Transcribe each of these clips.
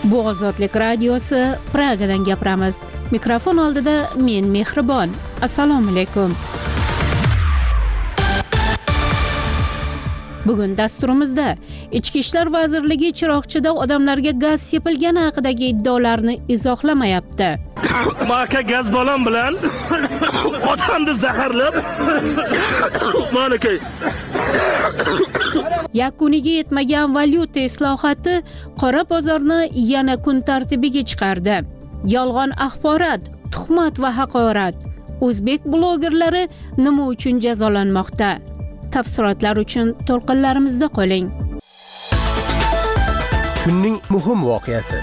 Bu Ozodlik radiosi, Pragadan gapiramiz. Mikrofon oldida men Mehribon. Assalomu alaykum. Bugun dasturimizda Ichki ishlar vazirligi Chiroqchida odamlarga gaz sepilgani haqidagi iddaolarni izohlamayapti. Maka gaz balon bilan odamni zaharlab maniki Yakuniga yetmagan valyuta islohoti qora bozorni yana kun tartibiga chiqardi. Yolg'on axborot, tuhmat va haqorat. O'zbek blogerlari nima uchun jazolanmoqda? Tafsilotlar uchun to'lqinlarimizda qoling. Kunning muhim voqeasi.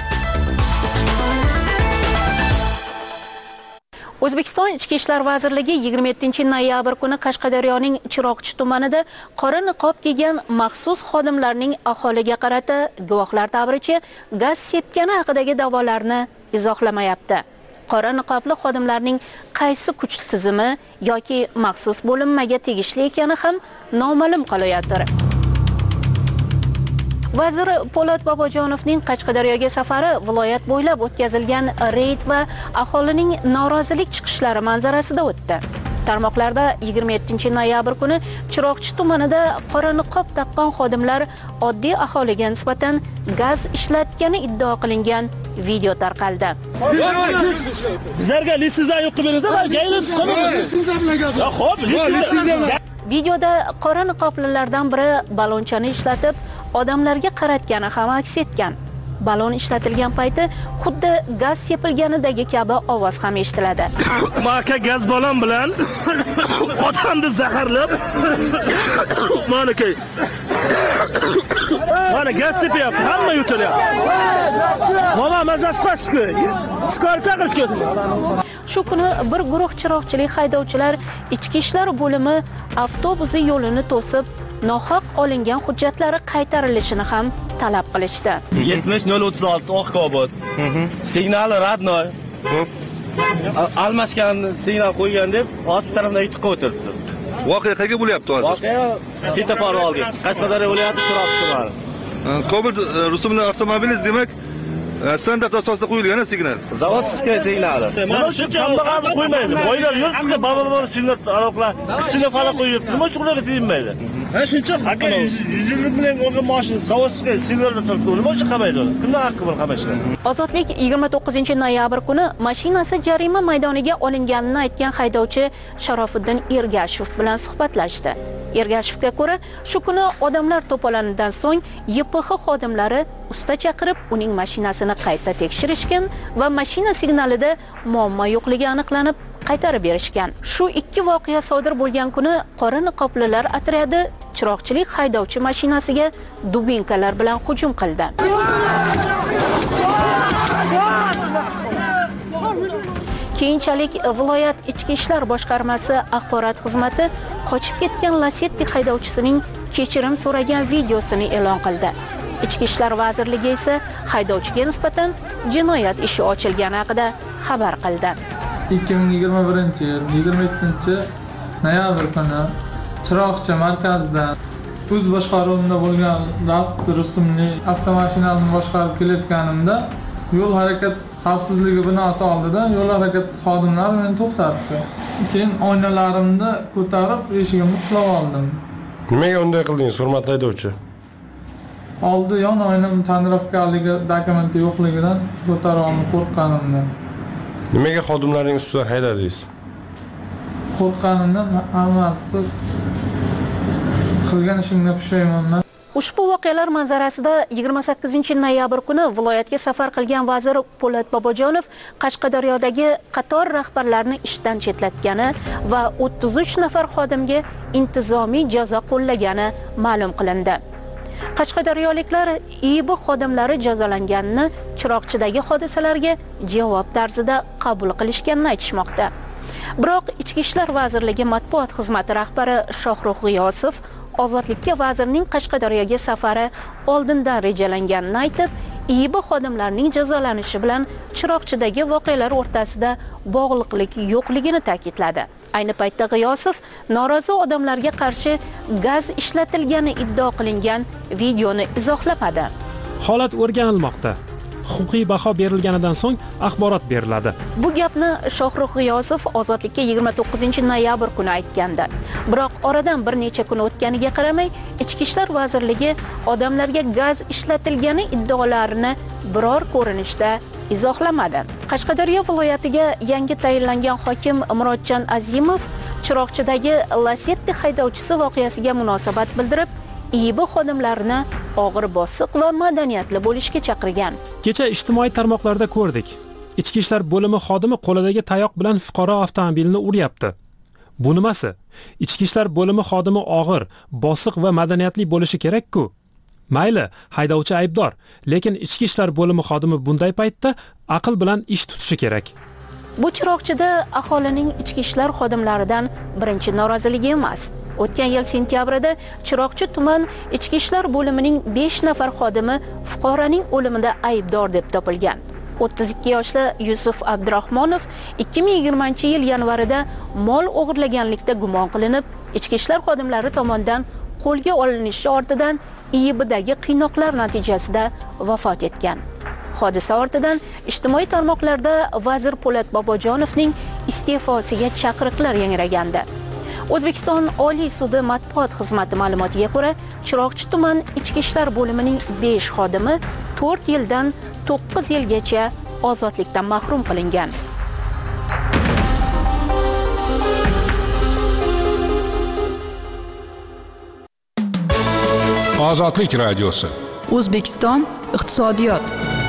O'zbekiston Ichki ishlar vazirligi 27-noyabr kuni Qashqadaryoning Chiroqchi tumanida qora niqob kiygan maxsus xodimlarning aholiga qarata guvohlar ta'biricha gaz sepgani haqidagi da'volarni izohlamayapti. Qora niqobli xodimlarning qaysi kuch tizimi yoki maxsus bo'linmaga tegishli ekani ham noma'lum qolayotir. Vazir Po'lat Bobojonovning Qashqadaryoga safari viloyat bo'ylab o'tkazilgan reyd va aholining norozilik chiqishlari manzarasida o'tdi. Tarmoqlarda 27-noyabr kuni Chiroqchi tumanida qora niqob taqqan xodimlar oddiy aholiga nisbatan gaz ishlatgani iddao qilingan video tarqaldi. Bizlarga litsenziyani yo'q qilib beringizlar. Videoda qora niqoblilardan biri balonchani ishlatib odamlarga qaratgani ham aks etgan. Balon ishlatilgan payti xuddi gaz sepilganidagi kabi ovoz ham eshitiladi. Maka gaz balon bilan odamni zaharlab maniki mana gaz sepyapti, hamma yutilyapti. Mana mazasi qochdi. Skor chaqirishga. Shu kuni bir guruh chiroqchilik haydovchilar ichki ishlar bo'limi avtobusi yo'lini to'sib nohaq olingan hujjatlari qaytarilishini ham talab qilishdi. 70-036 Oqkobod. Signali radnoy. Almashgan signal qo'ygan deb ost tarafdan yutib o'tiribdi. Voqea qayerga bo'lyapti hozir? Voqea Sitafarolga, Qashqadaryo viloyati Chiroqchi tumani. Cobalt rusumli avtomobilingiz demak standart asosida qo'yilgan signal. Zavodskiy signali. Mana shu kambag'alni qo'ymaydi. Boylar yo'q, baba signal aloqlar, kichkina fala qo'yib, nima uchun ularga tegmaydi? Ha shuncha haqqi 100 bilan olgan mashina zavodskiy signalda turibdi. Nima uchun qamaydi ular? Kimlar haqqi bor qamashlar? Ozodlik 29-noyabr kuni mashinasi jarima maydoniga olinganini aytgan haydovchi Sharofiddin Ergashev bilan suhbatlashdi. Ergashevga ko'ra, shu kuni odamlar to'polanidan so'ng YPX xodimlari usta chaqirib, uning mashinasini qayta tekshirishgan va mashina signalida muammo yo'qligi aniqlanib, qaytarib berishgan. Shu ikki voqea sodir bo'lgan kuni qora niqoblilar otryadi chiroqchilik haydovchi mashinasiga dubinkalar bilan hujum qildi. Keyinchalik viloyat ichki ishlar boshqarmasi axborot xizmati qochib ketgan Lacetti haydovchisining kechirim so'ragan videosini e'lon qildi. Ichki ishlar vazirligi esa haydovchiga nisbatan jinoyat ishi ochilgani haqida xabar qildi. 2021-yil 27-noyabr kuni Chiroqchi markazidan o'z boshqaruvimda bo'lgan Rast rusumli avtomashinani boshqarib kelayotganimda yo'l harakat xavfsizligi binosi oldida yo'l harakat xodimlari meni to'xtatdi. Keyin oynalarimni ko'tarib eshigimni qulab oldim. Nimaga unday qildingiz, hurmatli haydovchi? Oldi yon oynam ta'mirlovkaligi dokumenti yo'qligidan ko'tarib olib qo'rqqanimdan. Nimaga xodimlarning ustidan haydadingiz? Qo'rqqanimdan hammasi qilgan ishimga pushaymonman. Ushbu voqealar manzarasida 28-noyabr kuni viloyatga safar qilgan vazir Po'lat Bobojonov Qashqadaryodagi qator rahbarlarni ishdan chetlatgani va 33 nafar xodimga intizomiy jazo qo'llagani ma'lum qilindi. Qashqadaryoliklar IIB xodimlari jazolanganini Chiroqchidagi hodisalarga javob tarzida qabul qilishganini aytishmoqda. Biroq Ichki ishlar vazirligi matbuot xizmati rahbari Shohrux G'iyosov Ozodlikka vazirning Qashqadaryoga safari oldindan rejalanganini aytib, IIB xodimlarining jazolanishi bilan Chiroqchidagi voqealar o'rtasida bog'liqlik yo'qligini ta'kidladi. Ayni paytda G'iyosov norozi odamlarga qarshi gaz ishlatilgani iddao qilingan videoni izohlamadi. Holat o'rganilmoqda. huquqiy baho berilganidan so'ng axborot beriladi. Bu gapni Shohrux G'iyosov Ozodlikka 29-noyabr kuni aytgandi. Biroq oradan bir necha kun o'tganiga qaramay, Ichki ishlar vazirligi odamlarga gaz ishlatilgani iddaolarini biror ko'rinishda izohlamadi. Qashqadaryo viloyatiga yangi tayinlangan hokim Murodjon Azimov Chiroqchidagi Lacetti haydovchisi voqeasiga munosabat bildirib, IIB xodimlarini og'ir bosiq va madaniyatli bo'lishga chaqirgan. Kecha ijtimoiy tarmoqlarda ko'rdik. Ichki ishlar bo'limi xodimi qo'lidagi tayoq bilan fuqaro avtomobilini uryapti. Bu nimasi? Ichki ishlar bo'limi xodimi og'ir, bosiq va madaniyatli bo'lishi kerak-ku. Mayli, haydovchi aybdor, lekin ichki ishlar bo'limi xodimi bunday paytda aql bilan ish tutishi kerak. Bu Chiroqchida aholining ichki ishlar xodimlaridan birinchi noroziligi emas. O'tgan yil sentyabrida Chiroqchi tuman ichki ishlar bo'limining 5 nafar xodimi fuqaroning o'limida aybdor deb topilgan. 32 yoshli Yusuf Abdurahmonov 2020-yil yanvarida mol o'g'irlaganlikda gumon qilinib, ichki ishlar xodimlari tomonidan qo'lga olinishi ortidan IIBdagi qiynoqlar natijasida vafot etgan. Hodisa ortidan ijtimoiy tarmoqlarda vazir Po'lat Bobojonovning iste'fosiga chaqiriqlar yangragandi. O'zbekiston Oliy sudi matbuot xizmati ma'lumotiga ko'ra, Chiroqchi tuman ichki ishlar bo'limining 5 xodimi 4 yildan 9 yilgacha ozodlikdan mahrum qilingan. Ozodlik radiosi. O'zbekiston iqtisodiyot.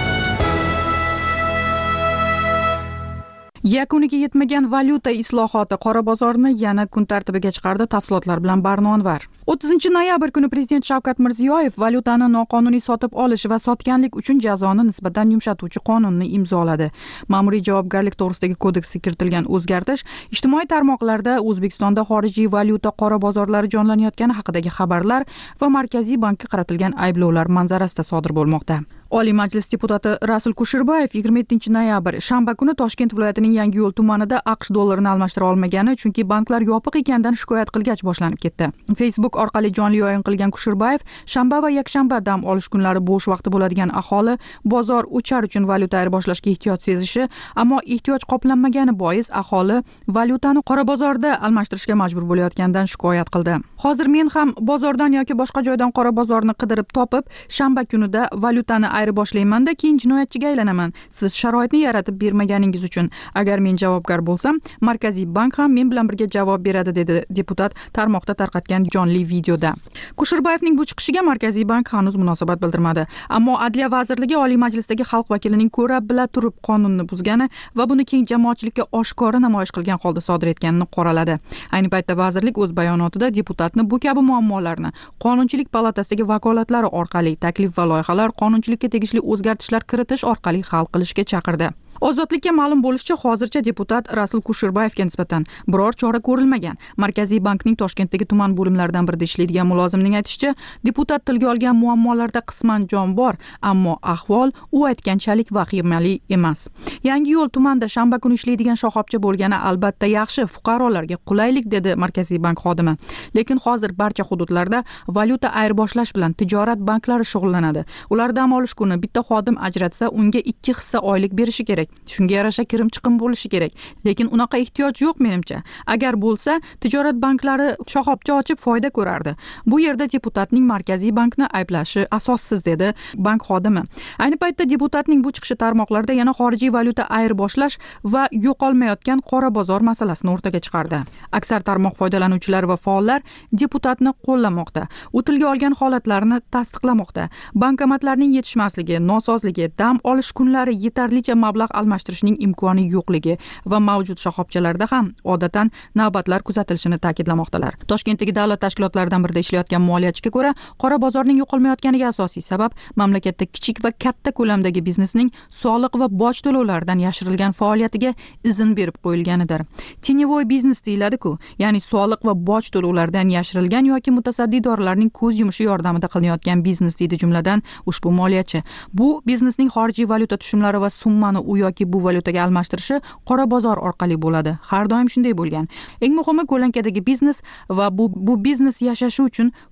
Yakuniga yetmagan valyuta islohoti qora bozorni yana kun tartibiga chiqardi. Tafsilotlar bilan Barno Anvar. 30-noyabr kuni Prezident Shavkat Mirziyoyev valyutani noqonuniy sotib olish va sotganlik uchun jazoni nisbatan yumshatuvchi qonunni imzoladi. Ma'muriy javobgarlik to'g'risidagi kodeksga kiritilgan o'zgartish ijtimoiy tarmoqlarda O'zbekistonda xorijiy valyuta qora bozorlari jonlanayotgani haqidagi xabarlar va Markaziy bankka qaratilgan ayblovlar manzarasida sodir bo'lmoqda. Oliy Majlis deputati Rasul Kusherbayev 27-noyabr shanba kuni Toshkent viloyatining Yangiyo'l tumanida AQSh dollarini almashtira olmagani, chunki banklar yopiq ekanidan shikoyat qilgach boshlanib ketdi. Facebook orqali jonli yo'yin qilgan Kusherbayev, shanba va yakshanba dam olish kunlari bo'sh vaqti bo'ladigan aholi bozor o'char uchun valyuta ayirboshlashga ehtiyoj sezishi, ammo ehtiyoj qoplanmagani bois aholi valyutani qora bozorda almashtirishga majbur bo'layotganidan shikoyat qildi. Hozir men ham bozordan yoki boshqa joydan qora bozorni qidirib topib, shanba kunida valyutani boshlayman-da, keyin jinoyatchiga aylanaman. Siz sharoitni yaratib bermaganingiz uchun. Agar men javobgar bo'lsam, Markaziy bank ham men bilan birga javob beradi, dedi deputat tarmoqda tarqatgan jonli videoda. Kusherbayevning bu chiqishiga Markaziy bank hanuz munosabat bildirmadi. Ammo Adliya vazirligi Oliy Majlisdagi xalq vakilining ko'ra bila turib qonunni buzgani va buni keng jamoatchilikka oshkora namoyish qilgan holda sodir etganini qoraladi. Ayni paytda vazirlik o'z bayonotida deputatni bu kabi muammolarni Qonunchilik palatasidagi vakolatlari orqali taklif va loyihalar qonunchilikka tegishli o'zgartishlar kiritish orqali hal qilishga chaqirdi. Ozodlikka ma'lum bo'lishicha, hozircha deputat Rasul Kusherbayevga nisbatan biror chora ko'rilmagan. Markaziy bankning Toshkentdagi tuman bo'limlaridan birida ishlaydigan mulozimning aytishicha, deputat tilga olgan muammolarda qisman jon bor, ammo ahvol u aytganchalik vahimali emas. Yangiyo'l tumanida shanba kuni ishlaydigan shoxobcha bo'lgani albatta yaxshi, fuqarolarga qulaylik, dedi Markaziy bank xodimi. Lekin hozir barcha hududlarda valyuta ayirboshlash bilan tijorat banklari shug'ullanadi. Ular dam olish kuni bitta xodim ajratsa, unga 2 hissa oylik berishi kerak. Shunga yarasha kirim chiqim bo'lishi kerak. Lekin unaqa ehtiyoj yo'q menimcha. Agar bo'lsa, tijorat banklari shoxobcha ochib foyda ko'rardi. Bu yerda deputatning Markaziy bankni ayblashi asossiz, dedi bank xodimi. Ayni paytda deputatning bu chiqishi tarmoqlarda yana xorijiy valyuta ayirboshlash va yo'qolmayotgan qora bozor masalasini o'rtaga chiqardi. Aksar tarmoq foydalanuvchilari va faollar deputatni qo'llamoqda. U tilga olgan holatlarni tasdiqlamoqda. Bankomatlarning yetishmasligi, nosozligi, dam olish kunlari yetarlicha mablag' almashtirishning imkoni yo'qligi va mavjud shoxobchalarda ham odatdan navbatlar kuzatilishini ta'kidlamoqdalar. Toshkentdagi davlat tashkilotlaridan birida ishlayotgan moliyachiga ko'ra, qora bozorning yo'qolmayotganiga asosiy sabab mamlakatda kichik va katta ko'lamdagi biznesning soliq va boj to'lovlaridan yashirilgan faoliyatiga izn berib qo'yilganidir. Tеневой biznes deyiladi-ku, ya'ni soliq va boj to'lovlaridan yashirilgan yoki mutasaddi idoralarning ko'z yumishi yordamida qilinayotgan biznes, deydi jumladan ushbu moliyachi. Bu biznesning xorijiy valyuta tushumlari va summani u yoki bu valyutaga almashtirishi qora bozor orqali bo'ladi. Har doim shunday bo'lgan. Eng muhimi, ko'lankadagi biznes va bu biznes yashashi uchun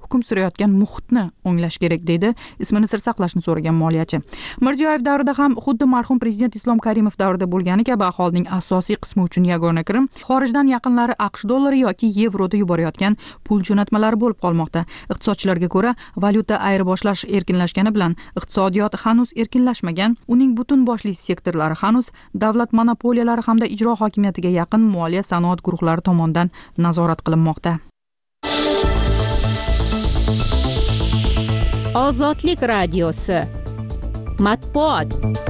hukm surayotgan muhitni o'nglash kerak deydi ismini sir saqlashni so'ragan moliyachi. Mirziyoyev davrida ham xuddi marhum prezident Islom Karimov davrida bo'lgani kabi aholining asosiy qismi uchun yagona kirim xorijdan yaqinlari AQSh dollari yoki yevroda yuborayotgan pul jo'natmalari bo'lib qolmoqda. Iqtisodchilarga ko'ra, valyuta ayirboshlash erkinlashgani bilan iqtisodiyot hanuz erkinlashmagan, uning butun boshli sektorlari hanuz davlat monopoliyalari hamda ijro hokimiyatiga yaqin moliya sanoat guruhlari tomonidan nazorat qilinmoqda. Ozodlik radiosi matbuot.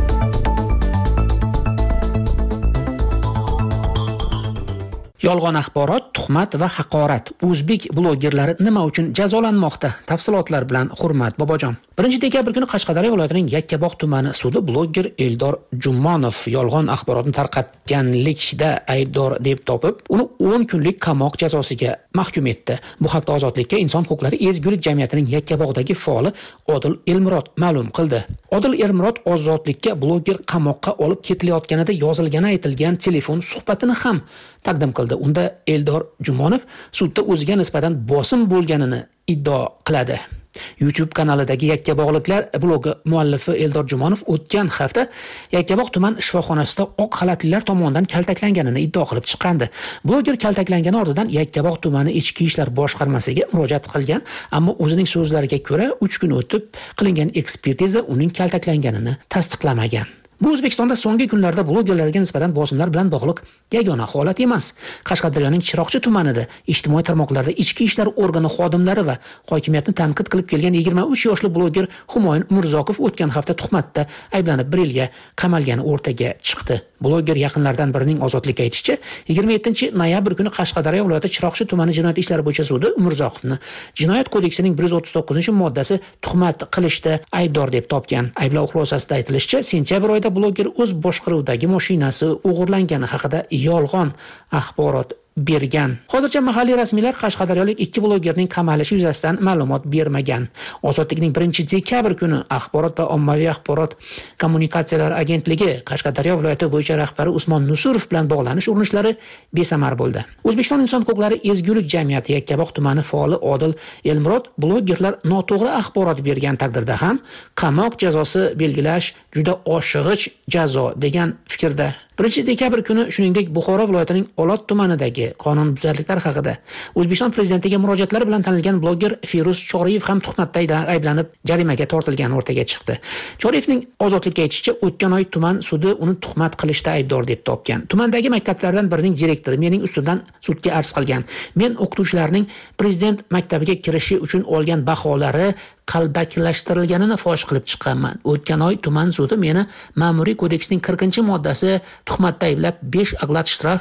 Yolg'on axborot, tuhmat va haqorat. O'zbek blogerlari nima uchun jazolanmoqda? Tafsilotlar bilan Hurmat Bobojon. 1-dekabr kuni Qashqadaryo viloyatining Yakkabog' tumani sudi bloger Eldor Jumonov yolg'on axborotni tarqatganlikda aybdor deb topib, uni 10 kunlik qamoq jazosiga mahkum etdi. Bu haqda Ozodlikka Inson huquqlari ezgulik jamiyatining Yakkabog'dagi faoli Odil Elmurod ma'lum qildi. Odil Elmurod Ozodlikka bloger qamoqqa olib ketilayotganida yozilgani aytilgan telefon suhbatini ham taqdim qildi. Unda Eldor Jumonov sudda o'ziga nisbatan bosim bo'lganini iddao qiladi. YouTube kanalidagi Yakkabog'liklar blogi muallifi Eldor Jumonov o'tgan hafta Yakkabog' tuman shifoxonasida oq xalatlilar tomonidan kaltaklanganini iddao qilib chiqqandi. Bloger kaltaklangani ortidan Yakkabog' tumani ichki ishlar boshqarmasiga murojaat qilgan, ammo o'zining so'zlariga ko'ra 3 kun o'tib qilingan ekspertiza uning kaltaklanganini tasdiqlamagan. Bu O'zbekistonda so'nggi kunlarda blogerlarga nisbatan bosimlar bilan bog'liq yagona holat emas. Qashqadaryoning Chiroqchi tumanida ijtimoiy tarmoqlarda ichki ishlar organi xodimlari va hokimiyatni tanqid qilib kelgan 23 yoshli bloger Humoyun Mirzokov o'tgan hafta tuhmatda ayblanib 1 yilga qamalgani o'rtaga chiqdi. Bloger yaqinlaridan birining Ozodlikka aytishicha, 27-noyabr kuni Qashqadaryo viloyati Chiroqchi tumani jinoyat ishlari bo'yicha sudi Mirzoqovni Jinoyat kodeksining 139-moddasi tuhmat qilishda aybdor deb topgan. Ayblov xulosasida aytilishicha, sentyabr oyida bloger o'z boshqaruvidagi mashinasi o'g'irlangani haqida yolg'on axborot bergan. Hozircha mahalliy rasmiylar Qashqadaryolik 2 blogerning qamalishi yuzasidan ma'lumot bermagan. Ozodlikning 1-dekabr kuni Axborot va ommaviy axborot kommunikatsiyalar agentligi Qashqadaryo viloyati bo'yicha rahbari Usmon Nusurov bilan bog'lanish urinishlari besamar bo'ldi. O'zbekiston Inson huquqlari ezgulik jamiyati Yakkabog' tumani faoli Odil Elmurod blogerlar noto'g'ri axborot bergan taqdirda ham qamoq jazosi belgilash juda oshig'ich jazo degan fikrda. 1-dekabr kuni shuningdek Buxoro viloyatining Olot tumanidagi qonunbuzarliklar haqida O'zbekiston prezidentiga murojaatlari bilan tanilgan bloger Feruz Choriyev ham tuhmatda ayblanib jarimaga tortilgani o'rtaga chiqdi. Choriyevning Ozodlikka aytishicha, o'tgan oy tuman sudi uni tuhmat qilishda aybdor deb topgan. Tumandagi maktablardan birining direktori mening ustimdan sudga arz qilgan. Men o'qituvchilarning prezident maktabiga kirishi uchun olgan baholari qalbakilashtirilganini fosh qilib chiqqanman. O'tgan oy tuman sudi meni Ma'muriy kodeksning 40-moddasi tuhmatda ayblab 5 aglat shtraf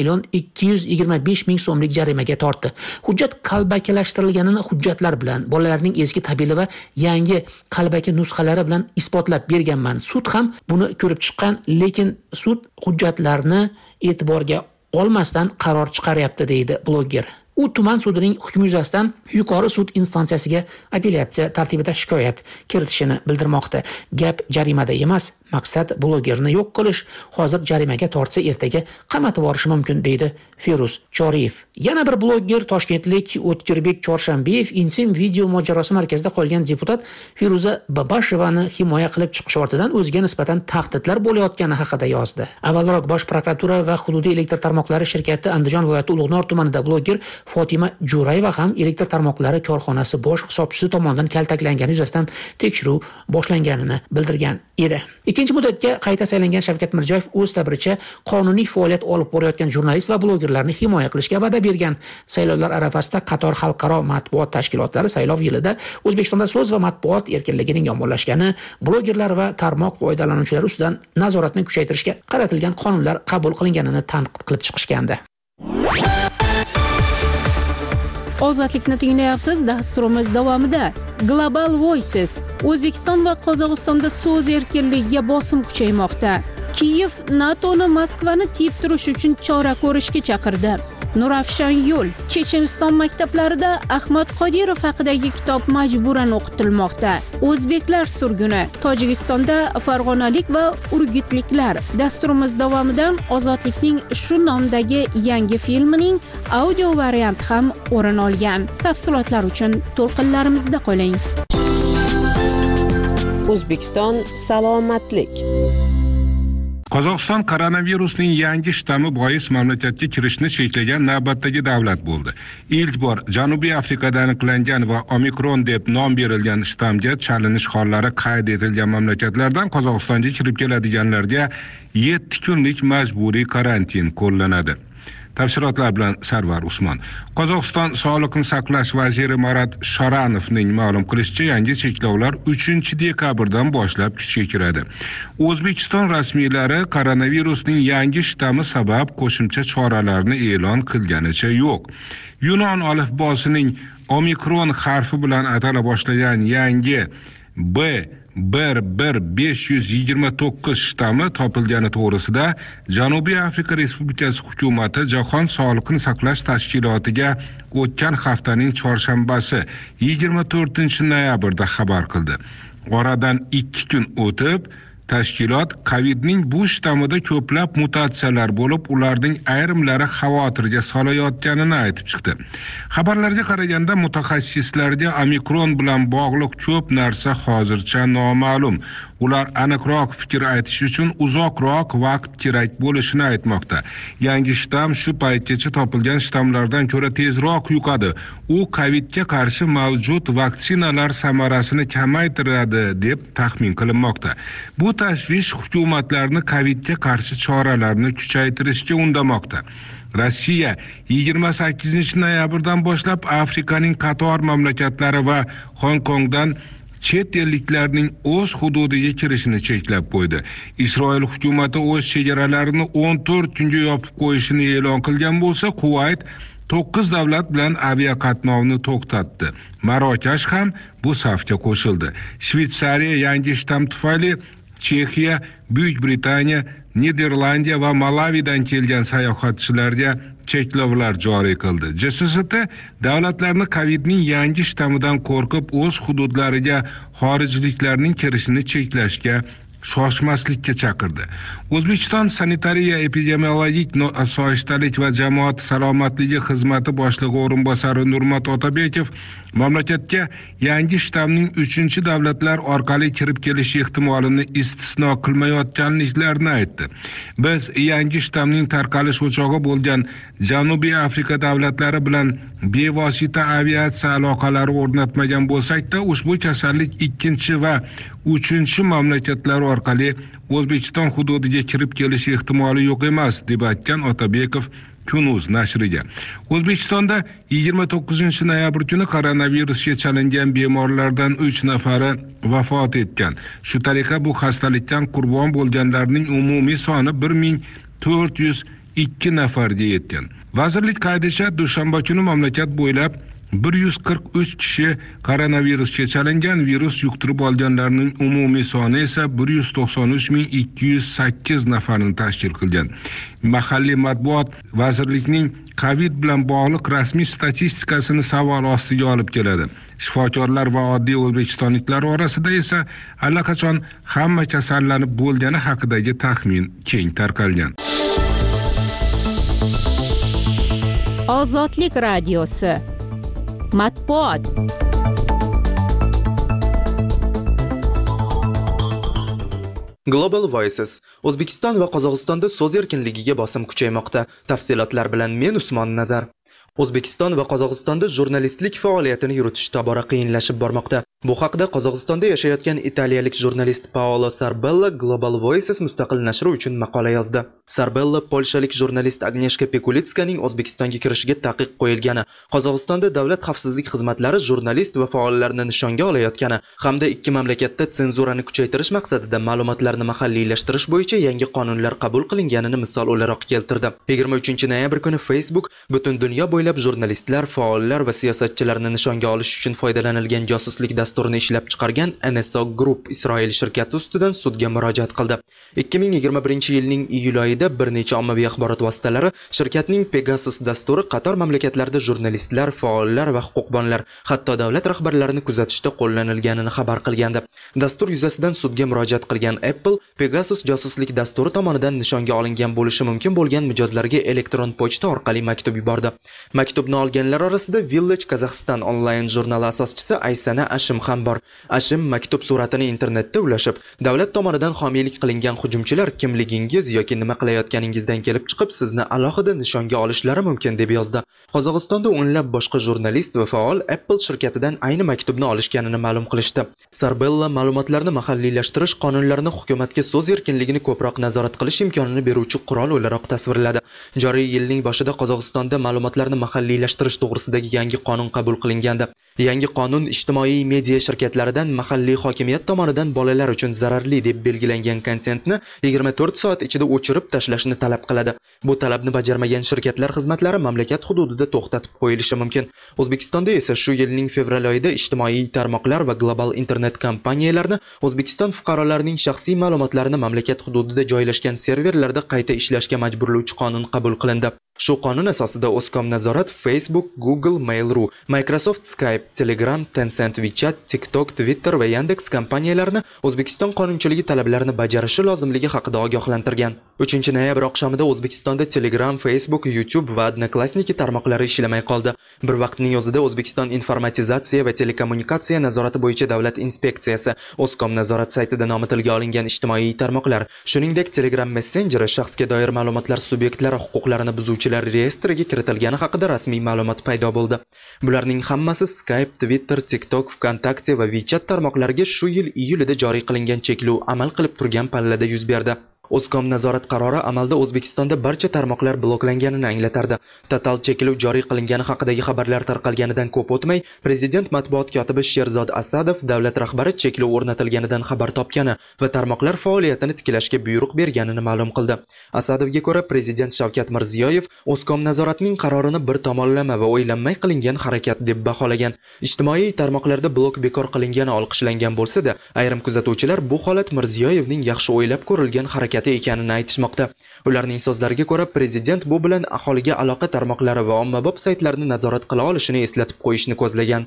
1,225,000 so'mlik jarimaga tortdi. Hujjat qalbakilashtirilganini hujjatlar bilan, bolalarning eski tabeli va yangi qalbaki nusxalari bilan isbotlab berganman. Sud ham buni ko'rib chiqqan, lekin sud hujjatlarni e'tiborga olmasdan qaror chiqaryapti deydi bloger. U tuman sudining hukmi yuzasidan yuqori sud instansiyasiga apellyatsiya tartibida shikoyat kiritishini bildirmoqda. Gap jarimada emas, maqsad blogerni yo'q qilish. Hozir jarimaga tortsa ertaga qamatib yuborishi mumkin deydi Feruz Choriyev. Yana bir bloger Toshkentlik O'tkirbek Chorshambeyev Insim video mojarosi markazida qolgan deputat Feruza Babashevani himoya qilib chiqish ortidan o'ziga nisbatan tahdidlar bo'layotgani haqida yozdi. Avvalroq Bosh prokuratura va hududiy elektr tarmoqlari shirkati Andijon viloyati Ulug'nor tumanida bloger Fotima Jo'rayeva ham elektr tarmoqlari korxonasi bosh hisobchisi tomonidan kaltaklangani yuzasidan tekshiruv boshlanganini bildirgan edi. Ikkinchi muddatga qayta saylangan Shavkat Mirziyoyev o'z ta'biricha qonuniy faoliyat olib borayotgan jurnalist va blogerlarni himoya qilishga va'da bergan. Saylovlar arafasida qator xalqaro matbuot tashkilotlari saylov yilida O'zbekistonda so'z va matbuot erkinligining yomonlashgani, blogerlar va tarmoq foydalanuvchilari ustidan nazoratni kuchaytirishga qaratilgan qonunlar qabul qilinganini tanqid qilib chiqishgandi. Ozodlikni tinglayapsiz. Dasturimiz davomida Global Voices O'zbekiston va Qozog'istonda so'z erkinligiga bosim kuchaymoqda. Kiyev NATOni Moskvani tiyib turish uchun chora ko'rishga chaqirdi. Nurafshon yo'l. Checheniston maktablarida Ahmad Qodirov haqidagi kitob majburan o'qitilmoqda. O'zbeklar surguni. Tojikistonda farg'onalik va urgutliklar. Dasturimiz davomidan Ozodlikning shu nomdagi yangi filmining audio varianti ham o'rin olgan. Tafsilotlar uchun to'lqinlarimizda qoling. O'zbekiston salomatlik. Qozog'iston koronavirusning yangi shtammi bois mamlakatga kirishni cheklagan navbatdagi davlat bo'ldi. Ilk bor Janubiy Afrikada aniqlangan va Omikron deb nom berilgan shtamga chalinish hollari qayd etilgan mamlakatlardan Qozog'istonga kirib keladiganlarga 7 kunlik majburiy karantin qo'llanadi. Tafsilotlar bilan Sarvar Usmon. Qozog'iston Sog'liqni saqlash vaziri Marat Sharanovning ma'lum qilishicha, yangi cheklovlar 3-dekabrdan boshlab kuchga kiradi. O'zbekiston rasmiylari koronavirusning yangi shtammi sabab qo'shimcha choralarni e'lon qilganicha yo'q. Yunon alifbosining Omikron harfi bilan atala boshlagan yangi B1529 shtammi topilgani to'g'risida Janubiy Afrika Respublikasi hukumati Jahon Sog'liqni saqlash tashkilotiga o'tgan haftaning chorshanbasi 24-noyabrda xabar qildi. Oradan 2 kun o'tib, tashkilot Covidning bu shtammida ko'plab mutatsiyalar bo'lib, ularning ayrimlari xavotirga solayotganini aytib chiqdi. Xabarlarga qaraganda mutaxassislarga Omikron bilan bog'liq ko'p narsa hozircha noma'lum. Ular aniqroq fikr aytish uchun uzoqroq vaqt kerak bo'lishini aytmoqda. Yangi shtamm shu paytgacha topilgan shtammlardan ko'ra tezroq yuqadi. U Covidga qarshi mavjud vaksinalar samarasini kamaytiradi deb taxmin qilinmoqda. Bu tashvish hukumatlarni Covidga qarshi choralarni kuchaytirishga undamoqda. Rossiya 28-noyabrdan boshlab Afrikaning qator mamlakatlari va Hong Kongdan chet elliklarning o'z hududiga kirishini cheklab qo'ydi. Isroil hukumati o'z chegaralarini 14 kunga yopib qo'yishini e'lon qilgan bo'lsa, Kuvayt 9 davlat bilan aviaqatnovni to'xtatdi. Marokash ham bu safga qo'shildi. Shveysariya yangi shtamm tufayli Chexiya, Buyuk Britaniya, Niderlandiya va Malavidan kelgan sayohatchilarga cheklovlar joriy qildi. JSST davlatlarni Covidning yangi shtammidan qo'rqib o'z hududlariga xorijliklarning kirishini cheklashga shoshmaslikka chaqirdi. O'zbekiston sanitariya epidemiologik osoyishtalik va jamoat salomatligi xizmati boshlig'i o'rinbosari Nurmat Otabekov mamlakatga yangi shtammning 3-davlatlar orqali kirib kelish ehtimolini istisno qilmayotganliklarini aytdi. Biz yangi shtammning tarqalish o'chog'i bo'lgan Janubiy Afrika davlatlari bilan bevosita aviatsiya aloqalari o'rnatmagan bo'lsak-da, ushbu kasallik 2 va 3 mamlakatlar orqali O'zbekiston hududiga kirib kelish ehtimoli yo'q emas, deb aytgan Otabekov Kunuz nashriga. O'zbekistonda 29-noyabr kuni koronavirusga chalingan bemorlardan 3 nafari vafot etgan. Shu tariqa bu xastalikdan qurbon bo'lganlarning umumiy soni 1402 nafarga yetgan. Vazirlik qaydishicha, dushanba kuni mamlakat bo'ylab 143 kishi koronavirusga chalingan. Virus yuqtirib olganlarning umumiy soni esa 193.208 nafarni tashkil qilgan. Mahalliy matbuot vazirlikning Covid bilan bog'liq rasmiy statistikasini savol ostiga olib keladi. Shifokorlar va oddiy o'zbekistonliklar orasida esa allaqachon hamma kasallanib bo'lgani haqidagi taxmin keng tarqalgan. Ozodlik radiosi matbuot. Global Voices. O'zbekiston va Qozog'istonda so'z erkinligiga bosim kuchaymoqda. Tafsilotlar bilan men Usmon Nazar. O'zbekiston va Qozog'istonda jurnalistlik faoliyatini yuritish tobora qiyinlashib bormoqda. Bu haqda Qozog'istonda yashayotgan italiyalik jurnalist Paolo Sarbella Global Voices mustaqil nashri uchun maqola yozdi. Sarbella polshalik jurnalist Agnieszka Pikulitskaning O'zbekistonga kirishiga taqiq qo'yilgani, Qozog'istonda davlat xavfsizlik xizmatlari jurnalist va faollarni nishonga olayotgani hamda ikki mamlakatda senzurani kuchaytirish maqsadida ma'lumotlarni mahalliylashtirish bo'yicha yangi qonunlar qabul qilinganini misol o'laroq keltirdi. 23-noyabr kuni Facebook butun dunyo bo'ylab jurnalistlar, faollar va siyosatchilarni nishonga olish uchun foydalanilgan josuslik dasturini ishlab chiqargan NSO Group Isroil shirkati ustidan sudga murojaat qildi. 2021-yilning iyul oyida bir necha ommaviy axborot vositalari shirkatning Pegasus dasturi qator mamlakatlarda jurnalistlar, faollar va huquqbonlar, hatto davlat rahbarlarini kuzatishda qo'llanilganini xabar qilgandi. Dastur yuzasidan sudga murojaat qilgan Apple Pegasus josuslik dasturi tomonidan nishonga olingan bo'lishi mumkin bo'lgan mijozlarga elektron pochta orqali maktub yubordi. Maktubni olganlar orasida Village Kazakhstan onlayn jurnali asoschisi Aysana Ashim ham bor. Ashim maktub suratini internetda ulashib, davlat tomonidan homiylik qilingan hujumchilar kimligingiz yoki nima qilayotganingizdan kelib chiqib sizni alohida nishonga olishlari mumkin deb yozdi. Qozog'istonda o'nlab boshqa jurnalist va faol Apple shirkatidan ayni maktubni olishganini ma'lum qilishdi. Sarbella ma'lumotlarni mahalliylashtirish qonunlarini hukumatga so'z erkinligini ko'proq nazorat qilish imkonini beruvchi qurol o'laroq tasvirladi. Joriy yilning boshida Qozog'istonda ma'lumotlarni mahalliylashtirish to'g'risidagi yangi qonun qabul qilingandi. Yangi qonun ijtimoiy media shirkatlaridan mahalliy hokimiyat tomonidan bolalar uchun zararli deb belgilangan kontentni 24 soat ichida o'chirib tashlashni talab qiladi. Bu talabni bajarmagan shirkatlar xizmatlari mamlakat hududida to'xtatib qo'yilishi mumkin. O'zbekistonda esa shu yilning fevral oyida ijtimoiy tarmoqlar va global internet kompaniyalarni O'zbekiston fuqarolarining shaxsiy ma'lumotlarini mamlakat hududida joylashgan serverlarda qayta ishlashga majburlovchi qonun qabul qilindi. Shu qonun asosida O'zkom nazorat Facebook, Google, Mail.ru, Microsoft Skype, Telegram, Tencent WeChat, TikTok, Twitter va Yandex kompaniyalarini O'zbekiston qonunchiligi talablarini bajarishi lozimligi haqida ogohlantirgan. 3-noyabr oqshomida O'zbekistonda Telegram, Facebook, YouTube va Odnoklassniki tarmoqlari ishlamay qoldi. Bir vaqtning o'zida O'zbekiston informatizatsiya va telekommunikatsiya nazorati bo'yicha davlat inspeksiyasi O'zkom nazorat saytida nomi tilga olingan ijtimoiy tarmoqlar, shuningdek Telegram messenjeri shaxsga doir ma'lumotlar subyektlari huquqlarini buzuvchi reyestriga kiritilgani haqida rasmiy ma'lumot paydo bo'ldi. Bularning hammasi Skype, Twitter, TikTok, VKontakte va WeChat tarmoqlariga shu yil iyulida joriy qilingan cheklov amal qilib turgan pallada yuz berdi. O'zkom nazorat qarori amalda O'zbekistonda barcha tarmoqlar bloklanganini anglatardi. Total cheklov joriy qilingani haqidagi xabarlar tarqalganidan ko'p o'tmay, Prezident matbuot kotibi Sherzod Asadov davlat rahbari cheklov o'rnatilganidan xabar topgani va tarmoqlar faoliyatini tiklashga buyruq berganini ma'lum qildi. Asadovga ko'ra, Prezident Shavkat Mirziyoyev O'zkom nazoratining qarorini bir tomonlama va o'ylanmay qilingan harakat deb baholagan. Ijtimoiy tarmoqlarda blok bekor qilingani olqishlangan bo'lsa-da, ayrim kuzatuvchilar bu holat Mirziyoyevning yaxshi o'ylab ko'rilgan harakat ekanini aytishmoqda. Ularning so'zlariga ko'ra, prezident bu bilan aholiga aloqa tarmoqlari va ommabop saytlarni nazorat qila olishini eslatib qo'yishni ko'zlagan.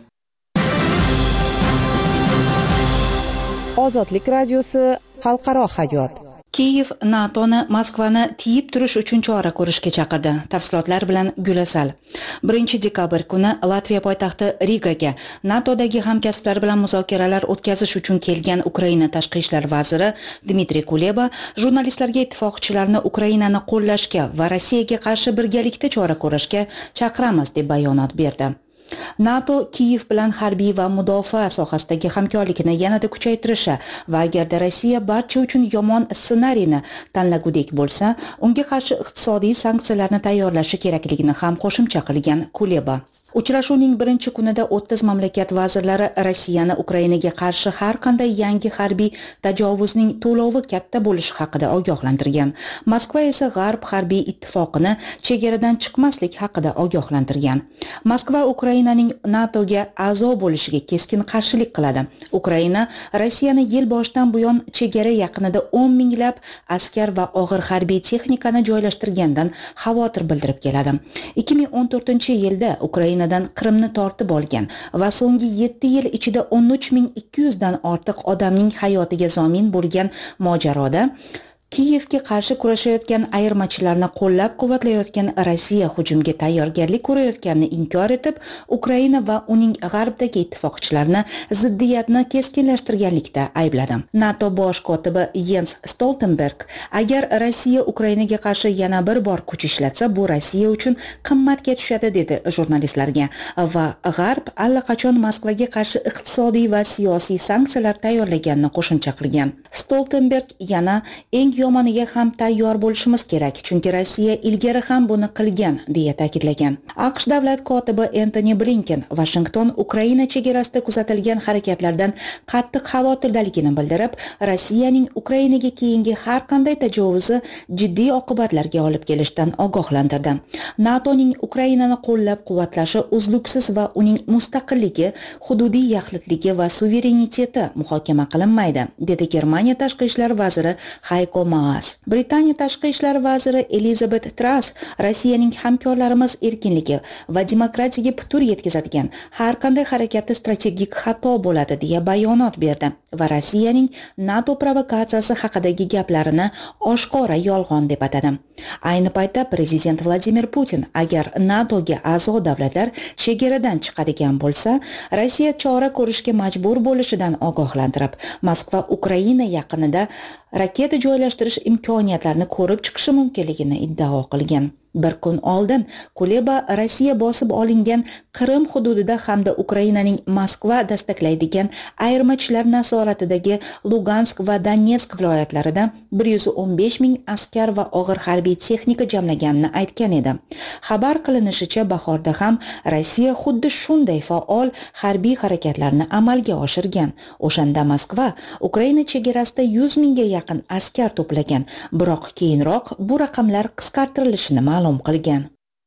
Ozodlik radiosi xalqaro hayot. Kiyev NATOni Moskvani tiyib turish uchun chora ko'rishga chaqirdi. Tafsilotlar bilan Gulasal. 1-dekabr kuni Latviya poytaxti Rigaga NATOdagi hamkasblar bilan muzokaralar o'tkazish uchun kelgan Ukraina tashqi ishlar vaziri Dmitriy Kuleba jurnalistlarga ittifoqchilarni Ukrainani qo'llashga va Rossiyaga qarshi birgalikda chora ko'rishga chaqiramiz deb bayonot berdi. NATO Kiyev bilan harbiy va mudofaa sohasidagi hamkorlikni yanada kuchaytirishi va agarda Rossiya barcha uchun yomon ssenariyni tanlagudek bo'lsa, unga qarshi iqtisodiy sanksiyalarni tayyorlashi kerakligini ham qo'shimcha qilgan Kuleba. Uchrashuvning birinchi kunida 30 mamlakat vazirlari Rossiyani Ukrainaga qarshi har qanday yangi harbiy tajovuzning to'lovi katta bo'lishi haqida ogohlantirgan. Moskva esa G'arb harbiy ittifoqini chegaradan chiqmaslik haqida ogohlantirgan. Moskva Ukrainaning NATOga a'zo bo'lishiga keskin qarshilik qiladi. Ukraina Rossiyani yil boshidan buyon chegara yaqinida 10 minglab askar va og'ir harbiy texnikani joylashtirgandan xavotir bildirib keladi. 2014-yilda Ukraina Qrimni tortib olgan va so'nggi 7 yil ichida 13.200 dan ortiq odamning hayotiga zomin bo'lgan mojaroda Kiyevga qarshi kurashayotgan ayirmachilarni qo'llab-quvvatlayotgan Rossiya hujumga tayyorgarlik ko'rayotganini inkor etib, Ukraina va uning g'arbdagi ittifoqchilarini ziddiyatni keskinlashtirganlikda aybladi. NATO bosh kotibi Jens Stoltenberg, agar Rossiya Ukrainaga qarshi yana bir bor kuch ishlatsa, bu Rossiya uchun qimmatga tushadi dedi jurnalistlarga va G'arb allaqachon Moskvaga qarshi iqtisodiy va siyosiy sanksiyalar tayyorlaganini qo'shimcha qilgan. Stoltenberg yana eng yomoniga ham tayyor bo'lishimiz kerak, chunki Rossiya ilgari ham buni qilgan, deya ta'kidlagan. AQSh davlat kotibi Antoni Blinken Washington Ukraina chegarasida kuzatilgan harakatlardan qattiq xavotirdaligini bildirib, Rossiyaning Ukrainaga keyingi har qanday tajovuzi jiddiy oqibatlarga olib kelishdan ogohlantirdi. NATOning Ukrainani qo'llab-quvvatlashi uzluksiz va uning mustaqilligi, hududiy yaxlitligi va suvereniteti muhokama qilinmaydi, dedi Germaniya tashqi ishlar vaziri Heiko Maas. Britaniya tashqi ishlar vaziri Elizabeth Truss Rossiyaning hamkorlarimiz erkinligi va demokratiyaga putur yetkazadigan har qanday harakatda strategik xato bo'ladi, deya bayonot berdi va Rossiyaning NATO provokatsiyasi haqidagi gaplarini oshkora yolg'on deb atadi. Ayni paytda prezident Vladimir Putin agar NATOga a'zo davlatlar chegaradan chiqadigan bo'lsa, Rossiya chora ko'rishga majbur bo'lishidan ogohlantirib, Moskva Ukraina yaqinida raketa joylashtirish imkoniyatlarini ko'rib chiqishi mumkinligini iddao qilgan. Bir kun oldin Kuleba Rossiya bosib olingan Qrim hududida hamda Ukrainaning Moskva dastaklaydigan ayirmachilar nazoratidagi Lugansk va Donetsk viloyatlarida 115 ming askar va og'ir harbiy texnika jamlaganini aytgan edi. Xabar qilinishicha, bahorda ham Rossiya xuddi shunday faol harbiy harakatlarni amalga oshirgan. O'shanda Moskva Ukraina chegarasida 100 mingga yaqin askar to'plagan, biroq keyinroq bu raqamlar qisqartirilishini ma'lum qilgan.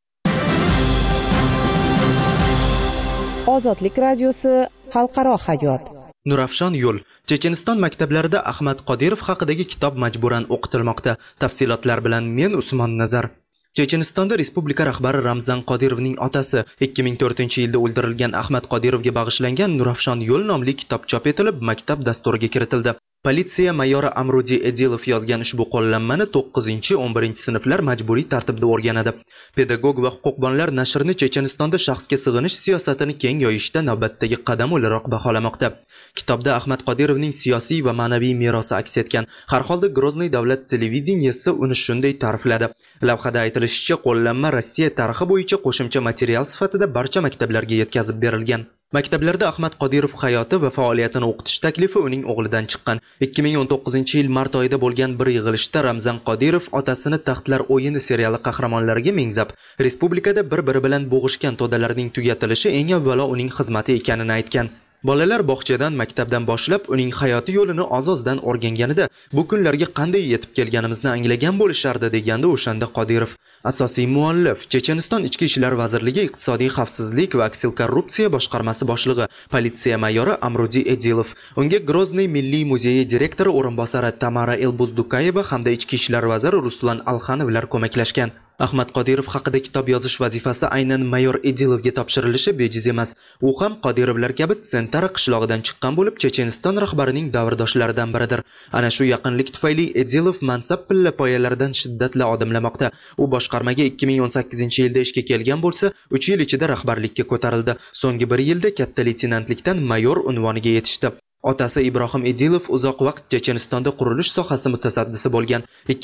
Ozodlik radiosi xalqaro hayot. Nurafshon yo'l. Checheniston maktablarida Ahmad Qodirov haqidagi kitob majburan o'qitilmoqda. Tafsilotlar bilan men Usmon Nazar. Chechenistonda respublika rahbari Ramzan Qodirovning otasi 2004-yilda o'ldirilgan Ahmad Qodirovga bag'ishlangan Nurafshon yo'l nomli kitob chop etilib, maktab dasturiga kiritildi. Politsiya mayori Amrudi Edilov yozgan ushbu qo'llanmani 9-11 sinflar majburiy tartibda o'rganadi. Pedagog va huquqbonlar nashrni Chechenistonda shaxsga sig'inish siyosatini keng yoyishda navbatdagi qadam o'laroq baholamoqda. Kitobda Ahmad Qodirovning siyosiy va ma'naviy merosi aks etgan. Har holda Grozniy davlat televideniyesi uni shunday ta'rifladi. Lavhada aytilishicha, qo'llanma Rossiya tarixi bo'yicha qo'shimcha material sifatida barcha maktablarga yetkazib berilgan. Maktablarda Ahmad Qodirov hayoti va faoliyatini o'qitish taklifi uning o'g'lidan chiqqan. 2019-yil mart oyida bo'lgan bir yig'ilishda Ramzan Qodirov otasini Taxtlar o'yini seriali qahramonlariga mengzab, respublikada bir-biri bilan bo'g'ishgan to'dalarning tugatilishi eng avvalo uning xizmati ekanini aytgan. Bolalar bog'chadan, maktabdan boshlab uning hayoti yo'lini oz-ozdan o'rganganida bu kunlarga qanday yetib kelganimizni anglagan bo'lishardi, deganda o'shanda Qodirov. Asosiy muallif Checheniston Ichki ishlar vazirligi iqtisodiy xavfsizlik va aksilkorrupsiya boshqarmasi boshlig'i, politsiya mayori Amrudi Edilov, unga Grozniy Milliy muzeyi direktori o'rinbosari Tamara Elbuzdukayeva hamda Ichki ishlar vaziri Ruslan Alxanovlar ko'maklashgan. Ahmad Qodirov haqida kitob yozish vazifasi aynan mayor Edilovga topshirilishi bejiz emas. U ham Qodirovlar kabi Tsentara qishlog'idan chiqqan bo'lib, Checheniston rahbarining davrdoshlaridan biridir. Ana shu yaqinlik tufayli Edilov mansab pillapoyalaridan shiddatli odimlamoqda. U boshqarmaga 2018-yilda ishga kelgan bo'lsa, 3 yil ichida rahbarlikka ko'tarildi. So'nggi 1 yilda katta leytenantlikdan mayor unvoniga yetishdi. Otasi Ibrohim Edilov uzoq vaqt Chechenistonda qurilish sohasi mutasaddisi bo'lgan.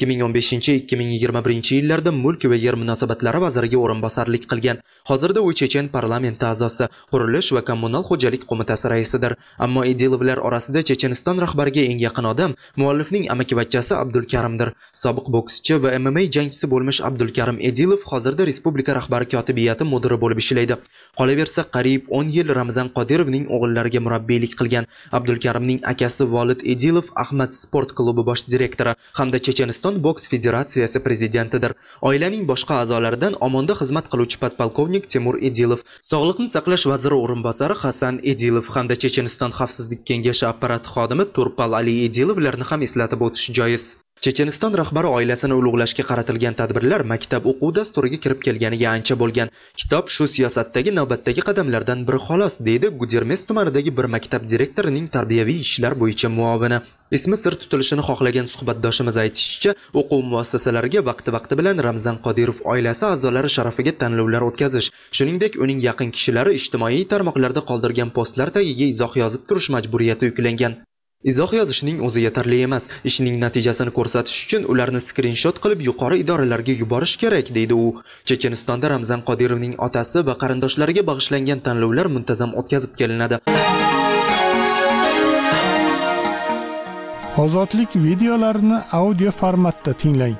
2015-2021 yillarda mulk va yer munosabatlari vaziriga o'rinbosarlik qilgan. Hozirda u Chechen parlamenti a'zosi, qurilish va kommunal xo'jalik qo'mitasi raisidir. Ammo Edilovlar orasida Checheniston rahbariga eng yaqin odam muallifning amakivachchasi Abdulkarimdir. Sobiq bokschi va MMA jangchisi bo'lmish Abdulkarim Edilov hozirda respublika rahbari kotibiyati mudiri bo'lib ishlaydi. Qolaversa, qariyb 10 yil Ramzan Qodirovning o'g'illariga murabbiylik qilgan. Abdulkarimning akasi Volid Edilov Ahmad sport klubi bosh direktori hamda Checheniston boks federatsiyasi prezidentidir. Oilaning boshqa a'zolaridan omonda xizmat qiluvchi podpolkovnik Timur Edilov, sog'liqni saqlash vaziri o'rinbosari Hasan Edilov hamda Checheniston xavfsizlik kengashi apparati xodimi Turpal Ali Edilovlarni ham eslatib o'tish joiz. Checheniston rahbari oilasini ulug'lashga qaratilgan tadbirlar maktab o'quv dasturiga kirib kelganiga ancha bo'lgan. Kitob shu siyosatdagi navbatdagi qadamlardan biri xolos, deydi Gudermes tumanidagi bir maktab direktorining tarbiyaviy ishlar bo'yicha muovini. Ismi sir tutilishini xohlagan suhbatdoshimiz aytishicha, o'quv muassasalariga vaqti bilan Ramzan Qodirov oilasi a'zolari sharafiga tanlovlar o'tkazish, shuningdek uning yaqin kishilari ijtimoiy tarmoqlarda qoldirgan postlar tagiga izoh yozib turish majburiyati yuklangan. Izoh yozishning o'zi yetarli emas. Ishning natijasini ko'rsatish uchun ularni skrinshot qilib yuqori idoralarga yuborish kerak, deydi u. Chechenistonda Ramzan Qodirovning otasi va qarindoshlariga bag'ishlangan tanlovlar muntazam o'tkazib kelinadi. Ozodlik videolarini audio formatda tinglang.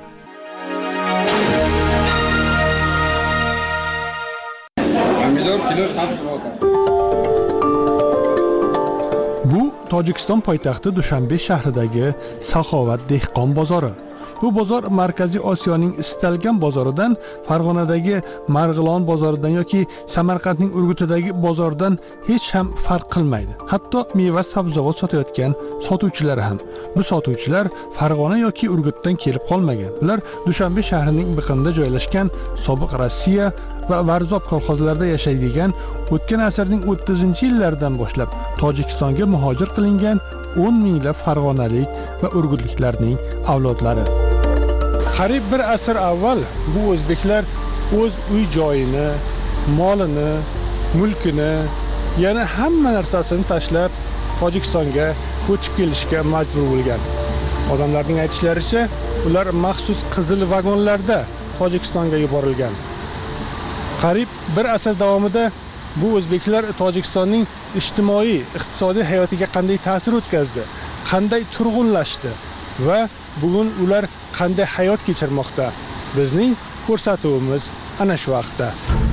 Bu Tojikiston poytaxti Dushanbe shahridagi Saxovat dehqon bozori. Bu bozor Markaziy Osiyoning istalgan bozoridan, Farg'onadagi Marg'ilon bozoridan yoki Samarqandning Urgutidagi bozordan hech ham farq qilmaydi. Hatto meva sabzavot sotayotgan sotuvchilar ham. Bu sotuvchilar Farg'ona yoki Urgutdan kelib qolmagan. Ular Dushanbe shahrining biqinida joylashgan sobiq Rossiya va Varzob kolxozlarida yashaydigan o'tgan asrning 30-yillaridan boshlab Tojikistonga muhojir qilingan 10 minglab farg'onalik va urgutliklarning avlodlari. Qariyb bir asr avval bu o'zbeklar o'z uy joyini, molini, mulkini, yana hamma narsasini tashlab Tojikistonga ko'chib kelishga majbur bo'lgan. Odamlarning aytishlaricha, ular maxsus qizil vagonlarda Tojikistonga yuborilgan. Qariyb bir asr davomida bu o'zbeklar Tojikistonning ijtimoiy, iqtisodiy hayotiga qanday ta'sir o'tkazdi, qanday turg'unlashdi va bugun ular qanday hayot kechirmoqda? Bizning ko'rsatuvimiz ana shu vaqtda.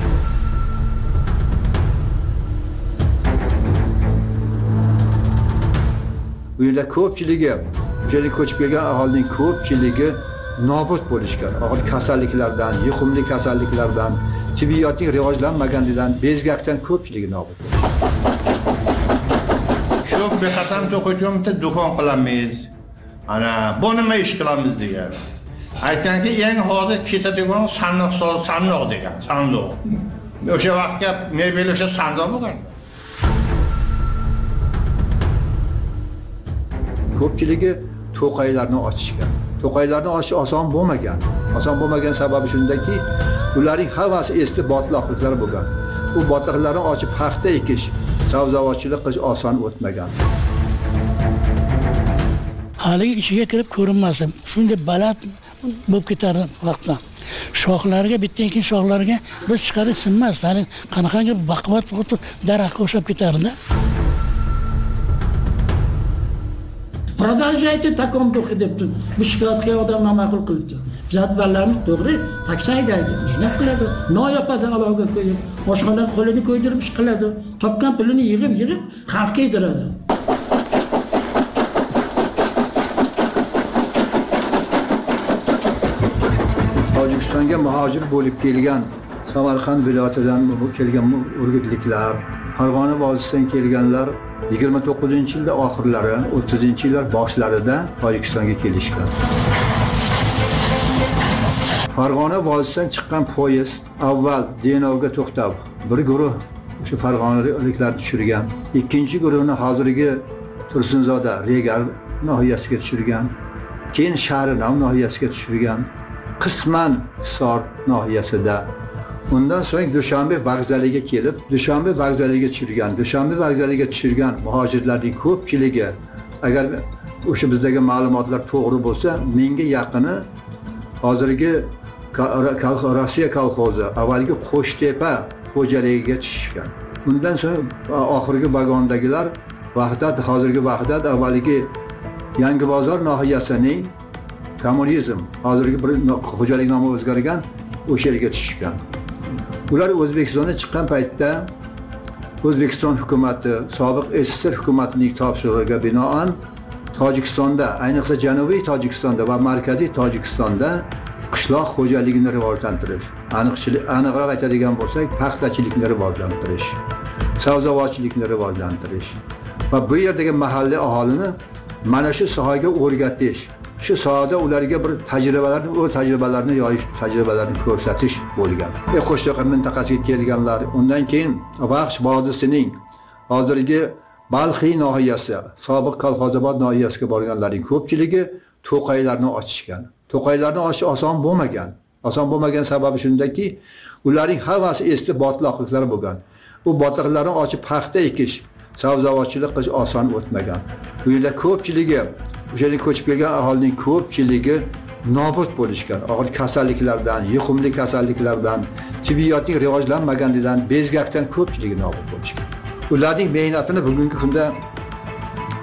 Bu yerda ko'pchiligi, o'sha ko'chib kelgan aholining ko'pchiligi nobud bo'lishgan. Og'ir kasalliklardan, yuqumli kasalliklardan, tibbiyotning rivojlanmaganidan, bezgakdan ko'pchiligi nobud. Shu bexatam to'qiyotganimizda do'kon qilamiz. Ana, bu nima ish qilamiz degan. Aytganki, eng hozir ketadigan sandiq degan, sandiq. O'sha vaqtga mebel o'sha sandiq bo'lgan. Ko'pchiligi to'qaylarni ochishgan. To'qaylarni ochish oson bo'lmagan. Oson bo'lmagan sababi shundaki, ularning hammasi eski botloqliklar bo'lgan. Bu botloqlarni ochib paxta ekish, sabzavotchilik qilish oson o'tmagan. Haligi ichiga kirib ko'rinmasin. Shunday baland bo'lib ketardi vaqtda. Shoxlarga bitdan-keyin shoxlarga biz chiqarib sinmas. Hali qanaqangi baquvvat bo'lib daraxtga o'xshab ketardi. Продолжайте в таком духе debdi. Bu shikoyatga odamlar ma'qul qildi. Jadvallarni to'g'ri taksaydi. Nima qiladi? Noyopadi aloga qo'yib, oshxona qo'lini qo'ydirib ish qiladi. Topgan pulini yig'ib xalqqa yediradi. Tojikistonga muhojir bo'lib kelgan Samarqand viloyatidan kelgan urgutliklar, Farg'ona vodiysidan kelganlar 29-yilda oxirlari, 30-yillar boshlarida Tojikistonga kelishgan. Farg'ona vodiysidan chiqqan poyezd avval Denovga to'xtab, bir guruh o'sha farg'onaliklarni tushirgan, ikkinchi guruhni hozirgi Tursunzoda Regar nohiyasiga tushirgan, keyin Shahrinam nohiyasiga tushirgan, qisman Hisor nohiyasida. Undan so'ng Dushanbe vokzaliga kelib, Dushanbe vokzaliga tushirgan. Dushanbe vokzaliga tushirgan muhojirlarning ko'pchiligi, agar o'sha bizdagi ma'lumotlar to'g'ri bo'lsa, menga yaqini hozirgi Rossiya kolxozi, avvalgi Qo'shtepa xo'jaligiga tushishgan. Undan so'ng oxirgi vagondagilar Vahdat, hozirgi Vahdat, avvalgi Yangibozor nohiyasining kommunizm, hozirgi bir xo'jalik nomi o'zgargan, o'sha yerga tushishgan. Ular O'zbekistonga chiqqan paytda O'zbekiston hukumatı, sobiq SSR hukumatining topshirig'iga binoan Tojikistonda, ayniqsa Janubiy Tojikistonda va Markaziy Tojikistonda qishloq xo'jaligini rivojlantirish, aniqroq aytadigan bo'lsak, paxtachilikni rivojlantirish, sabzavotchilikni rivojlantirish va bu yerdagi mahalliy aholini mana shu sohaga o'rgatish, shu sohada ularga bir tajribalarini yoyish, tajribalarini ko'rsatish bo'lgan. Qo'shliq mintaqasiga kelganlar, undan keyin Vaqsh vodiysining hozirgi Balxiy nohiyasi, sobiq Kolxozobod nohiyasiga borganlarning ko'pchiligi to'qaylarni ochishgan. To'qaylarni ochish oson bo'lmagan. Oson bo'lmagan sababi shundaki, ularning hammasi eski botloqliklar bo'lgan. Bu botloqlarni ochib paxta ekish, sabzavotchilik qilish oson o'tmagan. Bu yerda ko'pchiligi, o'sha ko'chib kelgan aholining ko'pchiligi nobud bo'lishgan. Og'ir kasalliklardan, yuqumli kasalliklardan, tibbiyotning rivojlanmaganidan, bezgakdan ko'pchiligi nobud bo'lishgan. Ularning mehnatini bugungi kunda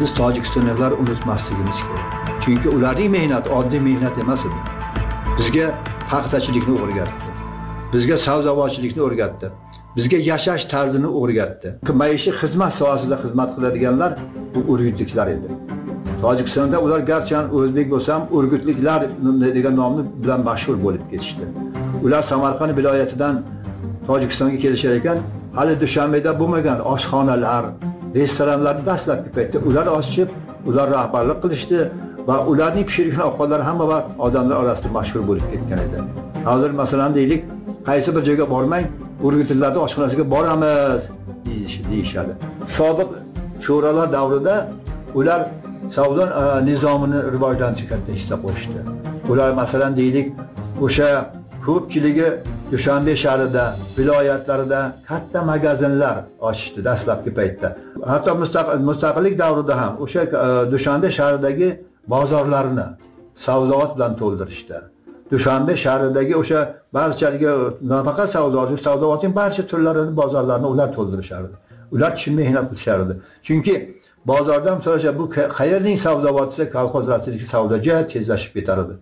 biz tojikistonliklar unutmasligimiz kerak. Chunki ularning mehnati oddiy mehnat emas edi. Bizga paxtachilikni o'rgatdi. Bizga savdovochilikni o'rgatdi. Bizga yashash tarzini o'rgatdi. Maishiy xizmat sohasida xizmat qiladiganlar bu urgutliklar edi. Tojikistonda ular garchi o'zbek bo'lsa ham urgutliklar degan nomni bilan mashhur bo'lib ketishdi. Ular Samarqand viloyatidan Tojikistonga kelishar ekan, hali Dushanbeda bo'lmagan oshxonalar, restoranlarni dastlabki paytda ular ochib, ular rahbarlik qilishdi va ularning pishirgan ovqatlari hamma vaqt odamlar orasida mashhur bo'lib ketgan edi. Hozir masalan deylik, qaysi bir joyga bormang, urgutliklarning oshxonasiga boramiz deyishadi. Sobiq sho'rolar davrida ular savdo nizomini rivojlantirishga katta hissa qo'shdi. Ular masalan deylik, o'sha ko'pchiligi Dushanbe shahrida, viloyatlarida katta magazinlar ochishdi dastlabki paytda. Hatto mustaqillik davrida ham o'sha Dushanbe shahridagi bozorlarni savdoat bilan to'ldirishdi. Dushanbe shahridagi o'sha barchaliga nafaqat savdoatning barcha turlarini, bozorlarni ular to'ldirishardi. Ular chin mehnat qilishardi. Chunki bozordan so'rasha bu qayerning savdoatchisi, kolxoz raislik savdoga tezlashib ketar edi.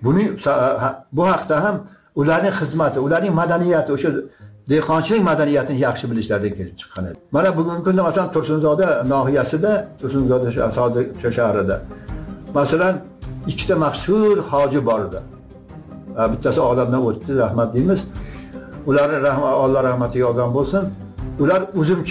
Bu haqda ham ularning xizmati, ularning madaniyati, o'sha dehqonchilik madaniyatini yaxshi bilishlardan kelib chiqqan edi. Mana bugungi kunda masalan Tursunzoda nohiyasida, Tursunzoda shahrida masalan ikkita mashhur hoji bor edi. Bittasi olamdan o'tdi, rahmat deymiz. Ularni Alloh rahmatiga olgan bo'lsin. Ular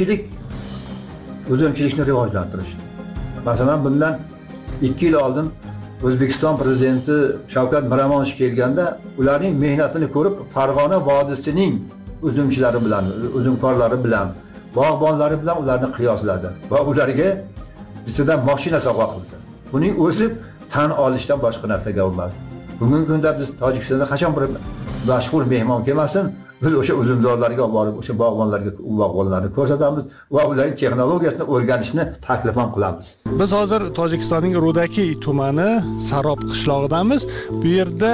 uzumchilikni rivojlantirishdi. Masalan bundan 2 yil oldin O'zbekiston prezidenti Shavkat Miromonovich kelganda ularning mehnatini ko'rib, Farg'ona vodiysining uzumchilari bilan, uzumkorlari bilan, bog'bonlari bilan ularni qiyosladi va ularga bizdan mashina sovg'a qildi. Buning o'zi tan olishdan boshqa narsaga emas. Bugungi kunda biz Tojikistonda qachon bir mashhur mehmon kelmasin, biz o'sha uzumdorlarga borib, o'sha bog'bonlarni ko'rsatamiz va ularning texnologiyasini o'rganishni taklif ham qilamiz. Biz hozir Tojikistonning Rudaki tumani Sarob qishlog'idamiz. Bu yerda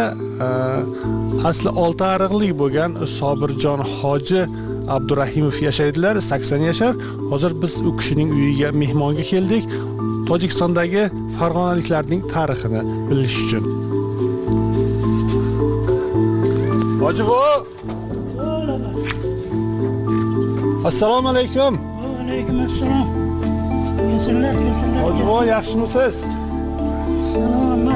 asli oltiariqlik bo'lgan Sobirjon hoji Abdurahimov yashaydilar, 80 yashar. Hozir biz u kishining uyiga mehmonga keldik. Tojikistondagi farg'onaliklarning tarixini bilish uchun. Hoji bu. Assalomu alaykum. Va alaykum assalom. Kesinlar. Hoji bu, yaxshimisiz? Salomat.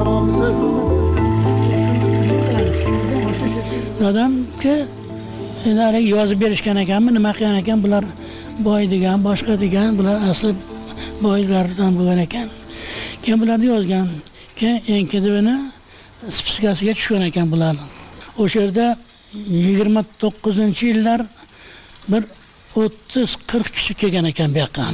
Dadamga endi yozib berishgan ekanmi, nima qilgan ekan, bular boy degan, boshqa degan, bular asli boylardan bo'lgan ekan. Keyin bularni yozgan. Keyin enkidibini spiskasiga tushgan ekan bular. O'sha yerda 29-yillar bir 30-40 kishi kelgan ekan bu yoqqa.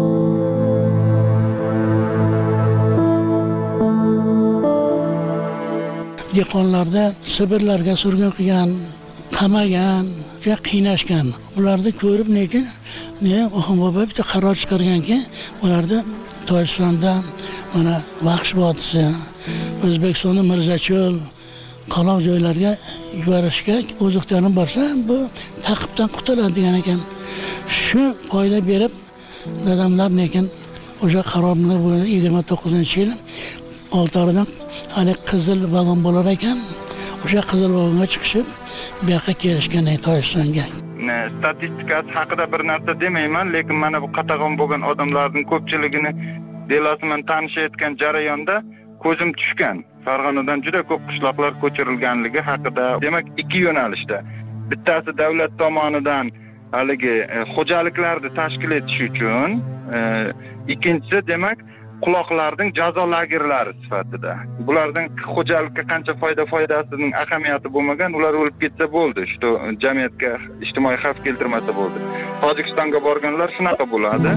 Dehqonlarda Sibirlarga surgun qilgan, qamagan, juda qiynashgan. Ularni ko'rib lekin Oxunbobo bitta qaror chiqarganki, ularni Tojikistonda mana Vaqsh vodiysi, O'zbekistonning Mirzacho'l qaloq joylarga yuborishga oziqlarni borsa, bu taqibdan qutuladi degan ekan. Shu foyda berib, dadamlar lekin o'sha qarorni 29-yil Oltiariqdan hali qizil vagon bo'lar ekan, o'sha qizil vagonga chiqishib, bu yoqqa kelishgan Tojikistonga. Statistikasi haqida bir narsa demayman, lekin mana bu qatag'on bo'lgan odamlarning ko'pchiligini delosiman tanishayotgan jarayonda ko'zim tushgan. Farg'onadan juda ko'p qishloqlar ko'chirilganligi haqida. Demak, 2 yo'nalishda. Bittasi davlat tomonidan haligi xo'jaliklarni tashkil etish uchun, ikkinchisi demak quloqlarning jazo lagerlari sifatida. Bulardan xo'jalikka qancha foydasining ahamiyati bo'lmagan, ular o'lib ketsa bo'ldi, shu jamiyatga ijtimoiy xavf keltirmasa bo'ldi. Tojikistonga borganlar shunaqa bo'ladi.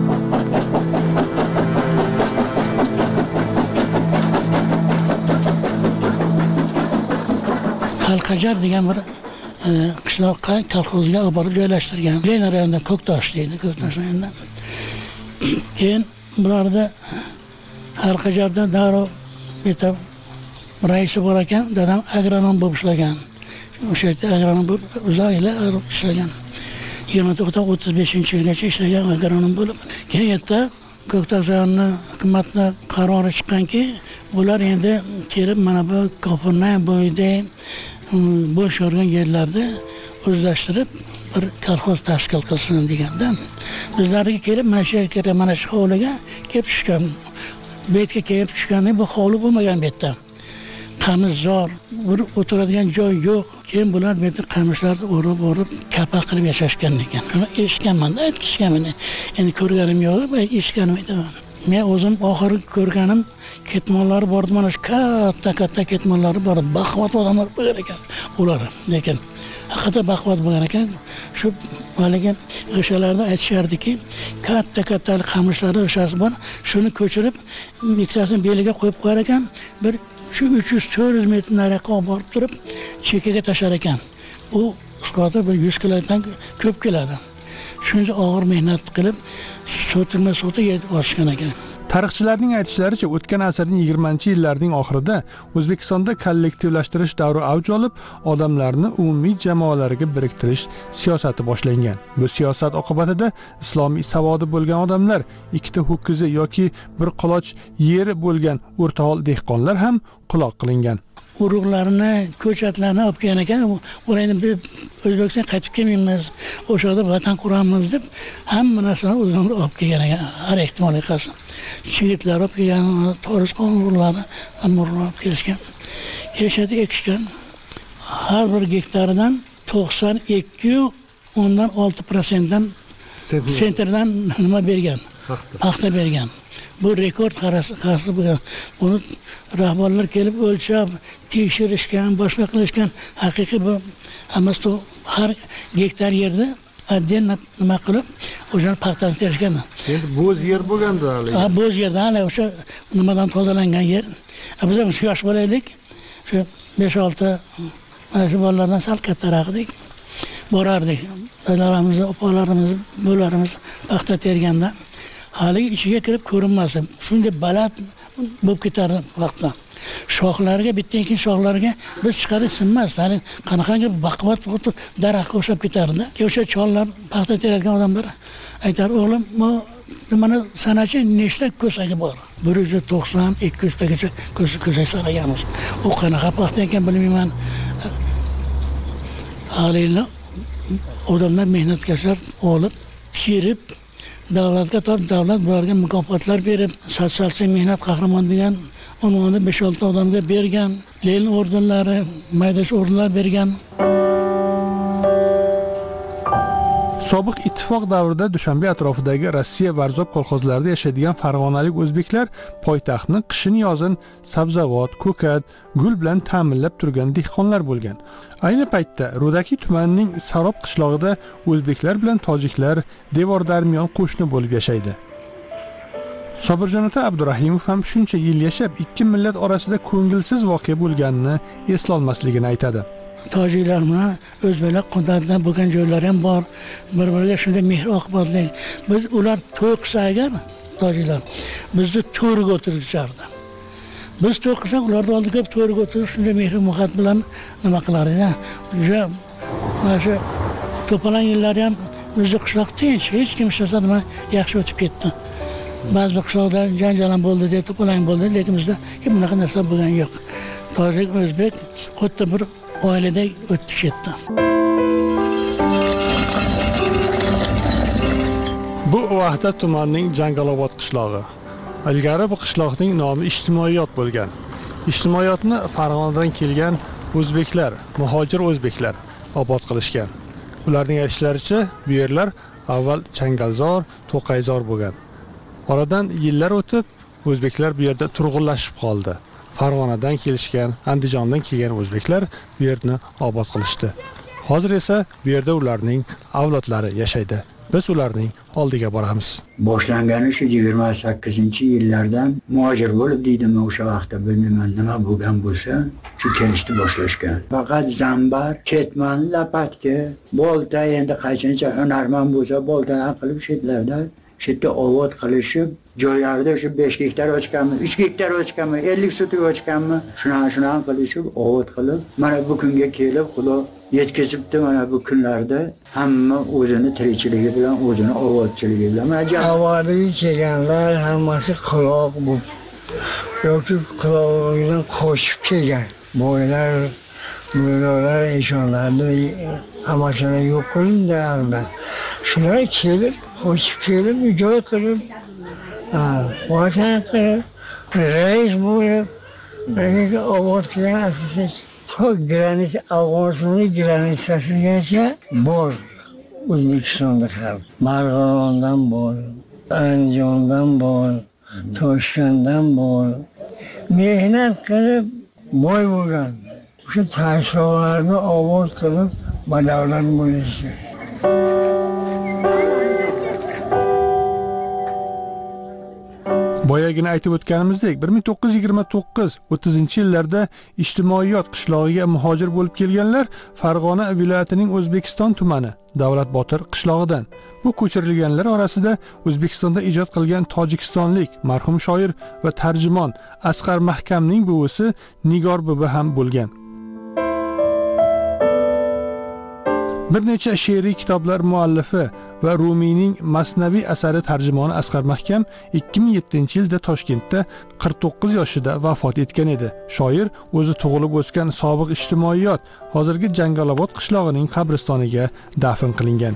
Qalqajar degan bir qishloqqa kolxozga olib borib joylashtirgan. Lena rayonida Ko'ktosh deydi, Ko'ktosh rayonida. Keyin bularda Qalqajarda darrov bitta raisi bor ekan, dadam agronom bo'lib ishlagan. O'sha yerda agronom bo'lib uzoq yillar ishlagan. 29-35-yilgacha ishlagan agronom bo'lib. Keyin yerda Ko'ktosh rayoni hukumatning qarori chiqqanki, bular endi kelib mana bu Ko'pirnay bo'yida bo'sh yurgan yerlarda o'zlashtirib bir kolxoz tashkil qilsin deganda, bizlarga kelib mana shu yerga, mana shu hovliga kelib tushgan. Bu yerga kelib tushganda bu hovli bo'lmagan bu yerda. Qamishzor, bir o'tiradigan joy yo'q. Keyin bular bu yerda qamishlarni o'rib kapa qilib yashashgan ekan. Shuni eshitganman, aytishganman. Endi ko'rganim yo'q, eshitganim aytaman. Men o'zim oxirgi ko'rganim ketmonlari bor, mana shu katta ketmonlari bor, baquvvat odamlar bo'lgan ekan ular. Lekin haqiqatda baquvvat bo'lgan ekan. Shu haligi g'ishalarda aytishardiki, katta qamishlarda o'shasi bor, shuni ko'chirib, ikkisini beliga qo'yib qo'yar ekan, bir shu 300-400 metr nariyoqqa olib borib turib, chekkaga tashar ekan. U usqota bir 100 kilodan ko'p keladi. Shuncha og'ir mehnat qilib, so'tilma-so'ta osishgan ekan. Tarixchilarning aytishlaricha, o'tgan asrning 20-yillarning oxirida O'zbekistonda kollektivlashtirish davri avj olib, odamlarni umumiy jamoalarga biriktirish siyosati boshlangan. Bu siyosat oqibatida islomiy savodi bo'lgan odamlar, ikkita ho'kizi yoki bir quloch yeri bo'lgan o'rtahol dehqonlar ham quloq qilingan. Urug'larni, ko'chatlarni olib kelgan ekan, ularni biz O'zbekistonga qaytib kelmaymiz, o'sha yerda vatan quramiz deb hamma narsani o'zlari olib kelgan ekan, har ehtimolga qarshi. Chigitlar olib kelgan, Toris qonunlari amurlar olib kelishgan. Kelishadi ekishgan. Har bir gektaridan 92.6%dan sentrdan nima bergan? Paxta bergan. Bu rekord qarasi bo'lgan. Buni rahbarlar kelib o'lchab, tekshirishgan, boshqa qilishgan. Haqiqiy bu hammasi har gektar yerda adden nima qilib, o'shani paxtasini terishgan. Endi bo'z yer bo'lganda hali. Ha, bo'z yerdan o'sha nimadan tozalangan yer. Biz ham shu yosh bo'laylik. Shu 5-6 mana shu bolalardan sal kattaroq edik. Borardik. Dadalarimiz, opalarimiz, bularimiz paxta terganda hali ichiga kirib ko'rinmasin. Shunday baland bo'lib ketardi vaqtda. Shoxlarga bitdan keyin shoxlarga biz chiqarib sinmas. Ya'ni qanaqangi baquvvat daraxtga o'xshab ketardi. O'sha chollar paxta teradigan odamlar aytar, o'g'lim, mana sanachi nechta ko'sagi bor? 190, 200 tagacha ko'sak sanaganmiz. U qanaqa paxta ekan bilmayman. Haliyle odamlar mehnatkashlar olib, terib davlatga davlat bularga mukofotlar berib, sotsial mehnat qahramoni degan unvonni 5-6 odamga bergan, Lenin ordenlari, maydash ordenlar bergan. Sobiq ittifoq davrida Dushanbe atrofidagi Rossiya Varzob kolxozlarida yashaydigan farg'onalik o'zbeklar poytaxtni qishin-yozin sabzavot, ko'kat, gul bilan ta'minlab turgan dehqonlar bo'lgan. Ayni paytda Rudaki tumanining Sarob qishlog'ida o'zbeklar bilan tojiklar devordarmiyon qo'shni bo'lib yashaydi. Sobirjon ota Abdurahimov ham shuncha yil yashab, ikki millat orasida ko'ngilsiz voqea bo'lganini eslolmasligini aytadi. Tojiklar bilan o'zbeklar qudratdan bo'lgan joylari ham bor. Bir-biriga shunday mehr oqibatli. Biz ular to'y qilsa agar tojiklar bizni to'riga o'tirgizardi. Biz to'y qilsak ularni oldiga to'riga o'tirib shunday mehr muhabbat bilan nima qilardi. Mana shu to'palan yillari ham bizni qishloq tinch, hech kim ishlasa nima yaxshi o'tib ketdi. Ba'zi qishloqda janjal bo'ldi deb to'palan bo'ldi, lekin bizda hech bunaqa narsa bo'lgan yo'q. Tojik, o'zbek xuddi bir oilada o'tib ketdi. Bu Vahdat tumanining Jangalobod qishlog'i. Ilgari bu qishloqning nomi Ijtimoiyot bo'lgan. Ijtimoiyotni Farg'onadan kelgan o'zbeklar, muhojir o'zbeklar obod qilishgan. Ularning aytishlaricha, bu yerlar avval Changalzor, To'qayzor bo'lgan. Oradan yillar o'tib, o'zbeklar bu yerda turg'unlashib qoldi. Farg'onadan kelishgan, Andijondan kelgan o'zbeklar bu yerni obod qilishdi. Hozir esa bu yerda ularning avlodlari yashaydi. Biz ularning oldiga boramiz. Boshlangani shu 28-yillardan muhojir bo'lib deydimi o'sha vaqtda bilmayman nima bo'lgan bo'lsa, shu kelishni boshlashgan. Faqat zambar, ketman, lapatga, bolta endi qancha hunarmand bo'lsa boltadan qilib shetlarda shu yerda ovod qilishib, joylarda o'sha 5 gektar ochganmi, 3 gektar ochganmi, 50 sotik ochganmi, shunaqa qilishib, ovod qilib, mana bu kunga kelib Xudo yetkazibdi. Mana bu kunlarda hamma o'zini tirikchiligi bilan, o'zini ovodchiligi bilan avvaliga kelganlar hammasi quloq bu yoki qulog'idan qo'shib kelgan. Boylar, mullalar, eshonlarni hammasini yo'q qilindi albatta. Shular kelib, qo'shib kelib, joy qilib, vatan qilib, rais bo'lib, obod qilgan asosiy to granit Afg'onistonning granitasigacha bor. O'zbekistonda ham Marg'ilondan bor, Andijondan bor, Toshkentdan bor. Mehnat qilib boy bo'lgan. Shu tashqarilarni obod qilib, badavlat bo'lishdi. Boyagina aytib o'tganimizdek, 1929-30-yillarda ijtimoiyot qishlog'iga muhojir bo'lib kelganlar Farg'ona viloyatining O'zbekiston tumani Davlat Botir qishlog'idan. Bu ko'chirilganlar orasida O'zbekistonda ijod qilgan tojikistonlik marhum shoir va tarjimon Asqar Mahkamning buvisi Nigor buvi ham bo'lgan. Bir necha she'riy kitoblar muallifi va Rumiyning Masnaviy asari tarjimoni Asqar Mahkam 2007-yilda Toshkentda 49 yoshida vafot etgan edi. Shoir o'zi tug'ilib o'sgan sobiq ijtimoiyot, hozirgi Jangalobod qishlog'ining qabristoniga dafn qilingan.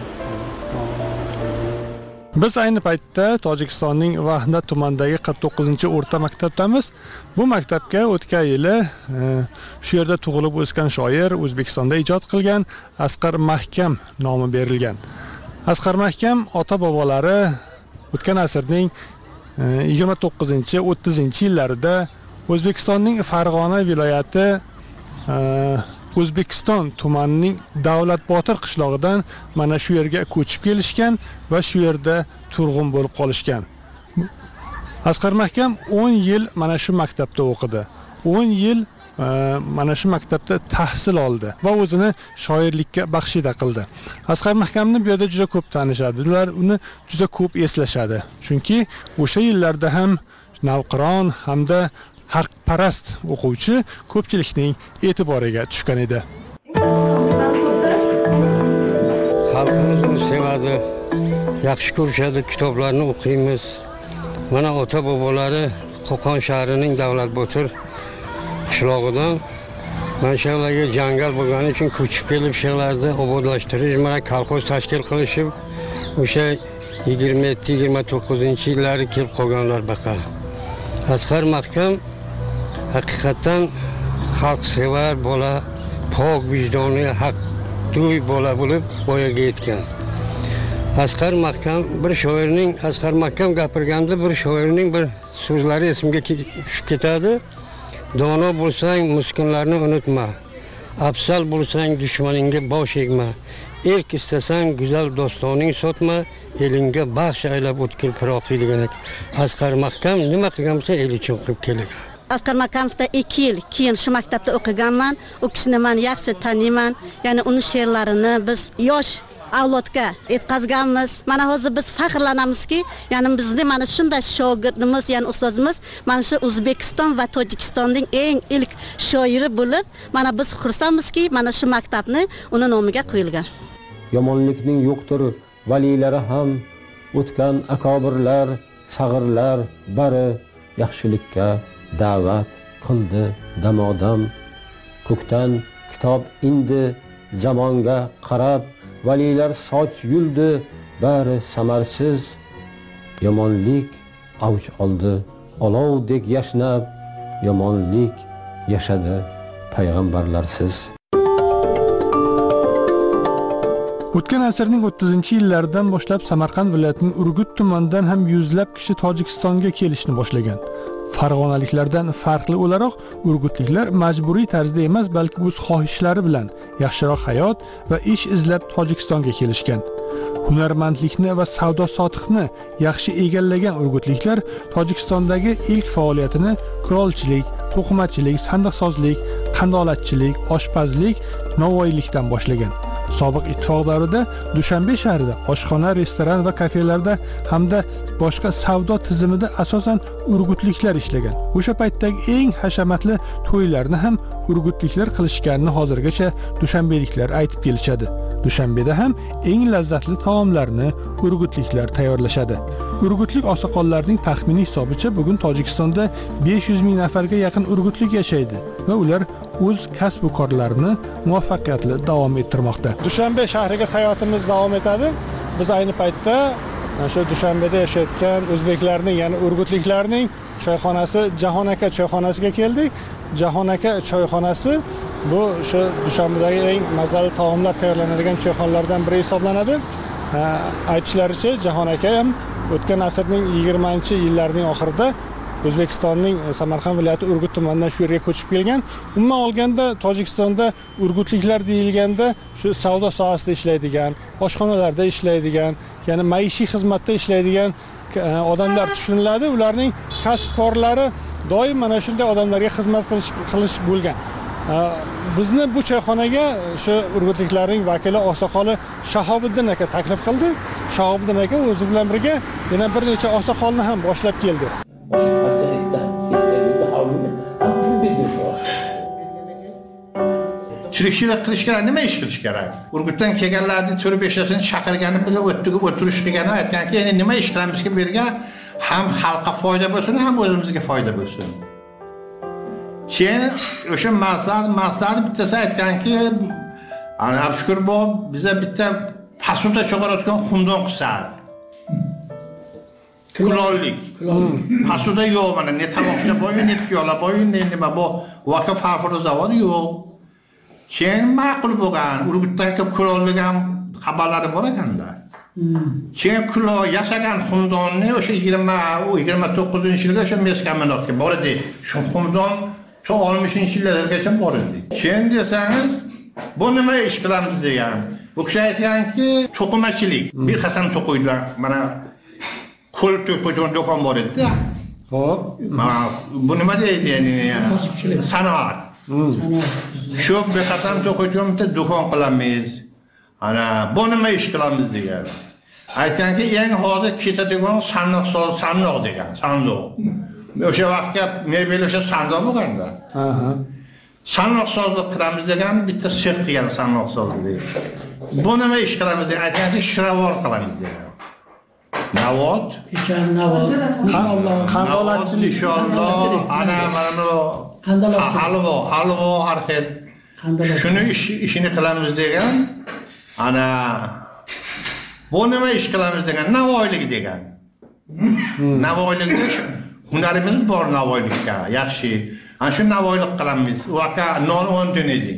Biz ayni paytda Tojikistonning Vahnat tumanidagi 49-o'rta maktabdamiz. Bu maktabga o'tgan yili shu yerda tug'ilib o'sgan shoir, O'zbekistonda ijod qilgan Asqar Mahkam nomi berilgan. Asqar Mahkam ota-bobolari o'tgan asrning 29-30-yillarida O'zbekistonning Farg'ona viloyati O'zbekiston tumanining Davlat Botir qishlog'idan mana shu yerga ko'chib kelishgan va shu yerda turg'un bo'lib qolishgan. Asqar Mahkam 10 yil mana shu maktabda o'qidi. 10 yil mana shu maktabda tahsil oldi va o'zini shoirlikka baxshida qildi. Asqar Mahkamni bu yerda juda ko'p tanishadi. Ular uni juda ko'p eslashadi. Chunki o'sha yillarda ham navqiron hamda haqparast o'quvchi ko'pchilikning e'tiboriga tushgan edi. Xalqimiz sevadi, yaxshi ko'rishadi, kitoblarni o'qiymiz. Mana ota-bobolari Qo'qon shahrining Davlat Botir qishlog'idan mana shu yerga jangal bo'lgani uchun ko'chib kelib shularni obodlashtirish, mana kolxoz tashkil qilishib, o'sha 27-29-yillari kelib qolganlar baqa. Asqar Mahkam haqiqatan xalqsevar bola, pok vijdonli, haqdo'y bola bo'lib voyaga yetgan. Asqar Mahkam bir shoirning, Asqar Mahkam gapirganda bir shoirning bir so'zlari esimga tushib ketadi. Dono bo'lsang miskinlarni unutma. Afsal bo'lsang dushmaningga bosh egma. Erk istasang go'zal dostoning sotma, elingga baxsh aylab o'tkir piroqi degan. Asqar Mahkam nima qilgan bo'lsa el uchun qilib kelgan. Asqar Mahkamovda 2 yil keyin shu maktabda o'qiganman. U kishini men yaxshi taniyman. Ya'ni uning she'rlarini biz yosh avlodga yetkazganmiz. Mana hozir biz faxrlanamizki, ya'ni bizning mana shunday shogirdimiz, ya'ni ustozimiz mana shu O'zbekiston va Tojikistonning eng ilk shoiri bo'lib, mana biz xursandmizki, mana shu maktabni uni nomiga qo'yilgan. Yomonlikning yo'qdir valilari ham, o'tgan akobirlar, sag'irlar bari yaxshilikka da'vat qildi damodam. Ko'kdan kitob indi zamonga qarab, valilar soch yuldi bari samarsiz. Yomonlik avj oldi olovdek yashnab, yomonlik yashadi payg'ambarlarsiz. O'tgan asrning 30-yillaridan boshlab Samarqand viloyatining Urgut tumanidan ham yuzlab kishi Tojikistonga kelishni boshlagan. Farg'onaliklardan farqli o'laroq urgutliklar majburiy tarzda emas, balki o'z xohishlari bilan yaxshiroq hayot va ish izlab Tojikistonga kelishgan. Hunarmandlikni va savdo sotiqni yaxshi egallagan urgutliklar Tojikistondagi ilk faoliyatini qurolchilik, to'qimachilik, sandiqsozlik, qandolatchilik, oshpazlik, novvoylikdan boshlagan. Sobiq ittifoq davrida Dushanbe shahrida oshxona, restoran va kafelarda hamda boshqa savdo tizimida asosan urgutliklar ishlagan. O'sha paytdagi eng hashamatli to'ylarni ham urgutliklar qilishganini hozirgacha dushanbeliklar aytib kelishadi. Dushanbeda ham eng lazzatli taomlarni urgutliklar tayyorlashadi. Urgutlik oqsoqollarining taxminiy hisobicha bugun Tojikistonda 500 ming nafarga yaqin urgutlik yashaydi va ular o'z kasb va korlarini muvaffaqiyatli davom ettirmoqda. Dushanbe shahriga sayohatimiz davom etadi. Biz ayni paytda shu Dushanbeda yashayotgan o'zbeklarning, ya'ni urgutliklarning choyxonasi Jahon aka choyxonasiga keldik. Jahon aka choyxonasi bu shu Dushanbedagi eng mazali taomlar tayyorlanadigan choyxonalardan biri hisoblanadi. Aytishlaricha Jahon aka ham o'tgan asrning 20-yillarining oxirida O'zbekistonning Samarqand viloyati Urgut tumanidan shu yerga ko'chib kelgan. Umuman olganda Tojikistonda urgutliklar deyilganda shu savdo sohasida ishlaydigan, oshxonalarda ishlaydigan, ya'ni maishiy xizmatda ishlaydigan odamlar tushuniladi. Ularning kasb-korlari doim mana shunday odamlarga xizmat qilish bo'lgan. Bizni bu choyxonaga shu urgutliklarning vakili oqsoqoli Shahobiddin aka taklif qildi. Shahobiddin aka o'zi bilan birga yana bir necha oqsoqolni ham boshlab keldi. Tirikchilik qilishga nima ish qilish kerak? Urgutdan kelganlarni 4-5tasini chaqirgani bilan o'tirish qilgani aytganki, endi nima ish qilamizki, bu yerga ham xalqqa foyda bo'lsin, ham o'zimizga foyda bo'lsin. Keyin o'sha maslahat bittasi aytganki, ana shukur bu biza bitta pasuta chiqarayotgan xumdon qilsak. Kulollik. Pasuta yo'q, mana ne tamoqcha bo'yin, ne piyola bo'yin, ne nima bu vaqt farqli zavod yo'q. Keyin ma'qul bo'lgan, Urgutdan kelib kulollik ham xabarlari bor ekanda. Keyin kulol yasagan xumdonni o'sha 29-yilda o'sha Meskaminotga bor edi. Shu xumdon 60-yillargacha bor edi. Keyin desangiz, bu nima ish qilamiz degan. Bu kishi aytganki, to'qimachilik. Bir qasam to'qiydilar. Mana qo'l to'qigan do'kon bor edi. Xo'p, bu nima deydi endi? Sanoat. Shu bir qasam to'qiganimda do'kon qilamiz. Ana bu nima ish qilamiz degan. Aytganki, eng hozir ketadigan sandiq degan, sandiq. O'sha vaqtga mebel o'sha sandiq bo'lganda. Sandiq sozlik qilamiz degan, bitta sex qilgan sandiq sozlik. Bu nima ish qilamiz degan, aytganki, shiravor qilamiz degan. Navot, qandolatchilik, inshaalloh, ana mana bu halvo har xil. Shuni ishini qilamiz degan. Ana bu nima ish qilamiz degan, navoiylik degan. Navoiylikda hunarimiz bor navoiylikka, yaxshi. Ana shu navoiylik qilamiz. U aka non 10 edi.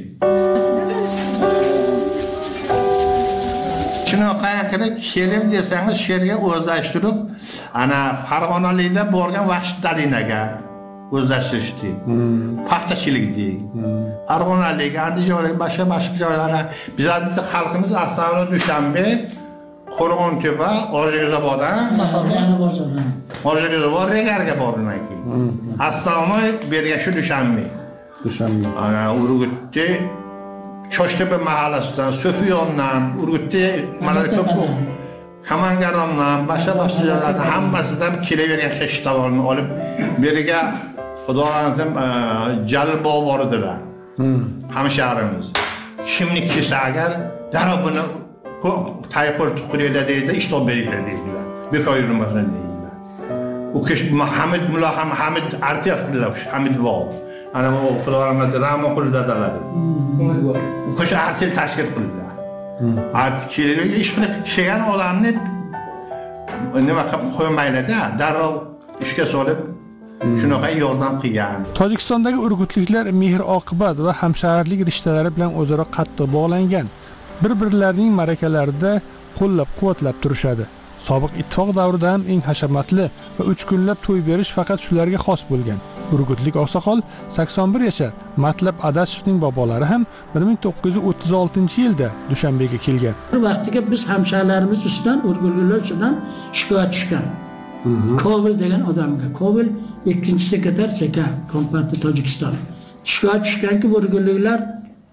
Shunaqa qilib kelib desangiz, she'rga o'zlashtirib, ana Farg'onaliklar borgan vaqt dalinaga o'zlashtirishdi. Paxtachilikdi. Farg'onalik, Andijonlik, boshqa joylarga bizning xalqimiz aslida Dushanbe, Qo'rg'ontepa, Orziqo'zoboddan, Orziqo'zobod Regarga borganki. Astronomi bergan shu Dushanbe. Ana Urgutda Cho'shtepa mahallasidan, Sofiyondan, Urgutda mana ko'p Kamangaromdan, boshqa joylardan hammasidan kelavergan qishtavolni olib beriga Xudoning Jalil bog' bor edilar. Hamshahrimiz. Kimni kelsa agar darrov buni tayqol tuqirida deydi, ishtob beringlar deydilar. Bekor yurmasin deydilar. U kish Mulla Hamid artistlar, Hamid bog'. Ana bu Xudoning rahmat dadalari. U kish artist tashkil qildilar. Artist kelib ish qilib kelgan odamni nima qilib qo'ymaydi-da, darrov ishga solib shunaqa yordam qilgan. Tojikistondagi urgutliklar mehr-oqibat va hamsharlik rishtalari bilan o'zaro qattiq bog'langan. Bir-birlarining ma'rakalarida qo'llab-quvvatlab turishadi. Sobiq ittifoq davrida ham eng hashamatli va 3 kunlab to'y berish faqat shularga xos bo'lgan. Urgutlik oqsoqol 81 yashar Matlab Adashevning bobolari ham 1936-yilda Dushanbega kelgan. Bir vaqtiga biz hamsharlarimiz ustidan urgutliklar ustidan shikoyat tushgan. Kobil degan odamga, Kobil 2-sekretar cheka Kompartiya Tojikiston. Shikoyat tushganki, urgutliklar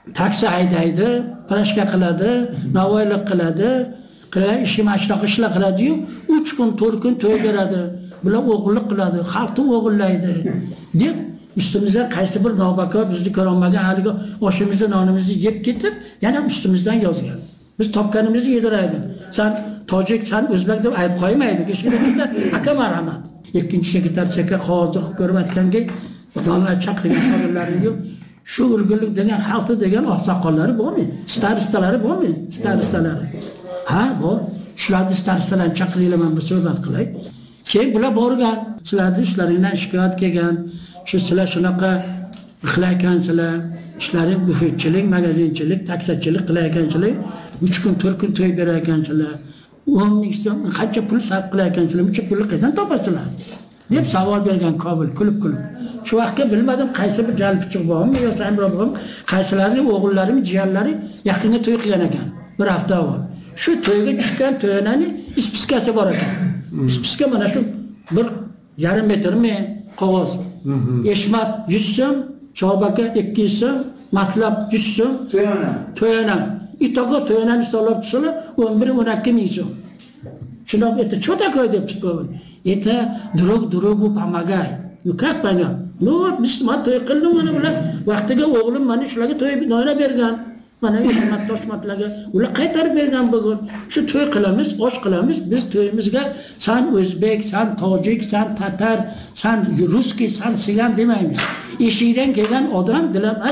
taksi haydaydi, prashka qiladi, navoiylik qiladi, ishi mashroq ishlar qiladi-yu, 3 kun, 4 kun to'y beradi. Bular o'g'illik qiladi, xalqni o'g'illaydi deb ustimizdan qaysi bir nobakor bizni ko'rolmagan haligi oshimizni, nonimizni yeb ketib, yana ustimizdan yozgan. Biz topganimizni yediraydi. Sen tojik, sen o'zbek deb ayb qo'ymaydi. Ishimizda aka marhamat. Ikkinchi sekretar cheka qog'ozni ko'rmayotganga odamlar chaqirgan shogirdlaringiz shu urgullik degan xalqi degan oqsoqollari bormi? Staristalari bormi? Staristalari. Ha, bor. Shularni staristalarni chaqiringlar, men bir suhbat qilay. Keyin bular borgan, sizlarning ishlaringdan shikoyat kelgan, sizlar shunaqa qilayotgansizlar, ishlaring bufetchilik, magazinchilik, taksichilik qilayotgansizlar, 3 kun, 4 kun to'y berayotgansizlar. 10 ming so'm qancha pul sarf qilayotgansizlar, buncha pulni qayerdan topasizlar? deb savol bergan Kobul kulib. Shu vaqtda bilmadim qaysi bir jalpichiq bormi yo Samro bormi, qaysilarining o'g'illarimi, jiyanlari yaqinda to'y qilgan ekan, bir hafta avval. Shu to'yga tushgan to'yonani ispiskasi bor ekan. Ispiska mana shu 1,5 metrmi qog'oz. Eshmat 100 so'm, Chobaka 200 so'm, matlab 100 so'm, to'yona. Itoga to'yonani solib tushsalar 11-12 ming so'm. Shundoq это что такое deb chiqadi. Это drog помогай. Ну как понять? Ну вот biz to'y qildim mana bular vaqtiga o'g'lim mana shularga to'y noyra bergan. Mana Eshmat Toshmatlarga ular qaytarib bergan bugun. Shu to'y qilamiz, osh qilamiz. Biz to'yimizga san o'zbek, san tojik, san tatar, san ruskiy, san sigan demaymiz. Eshikdan kelgan odam dilamat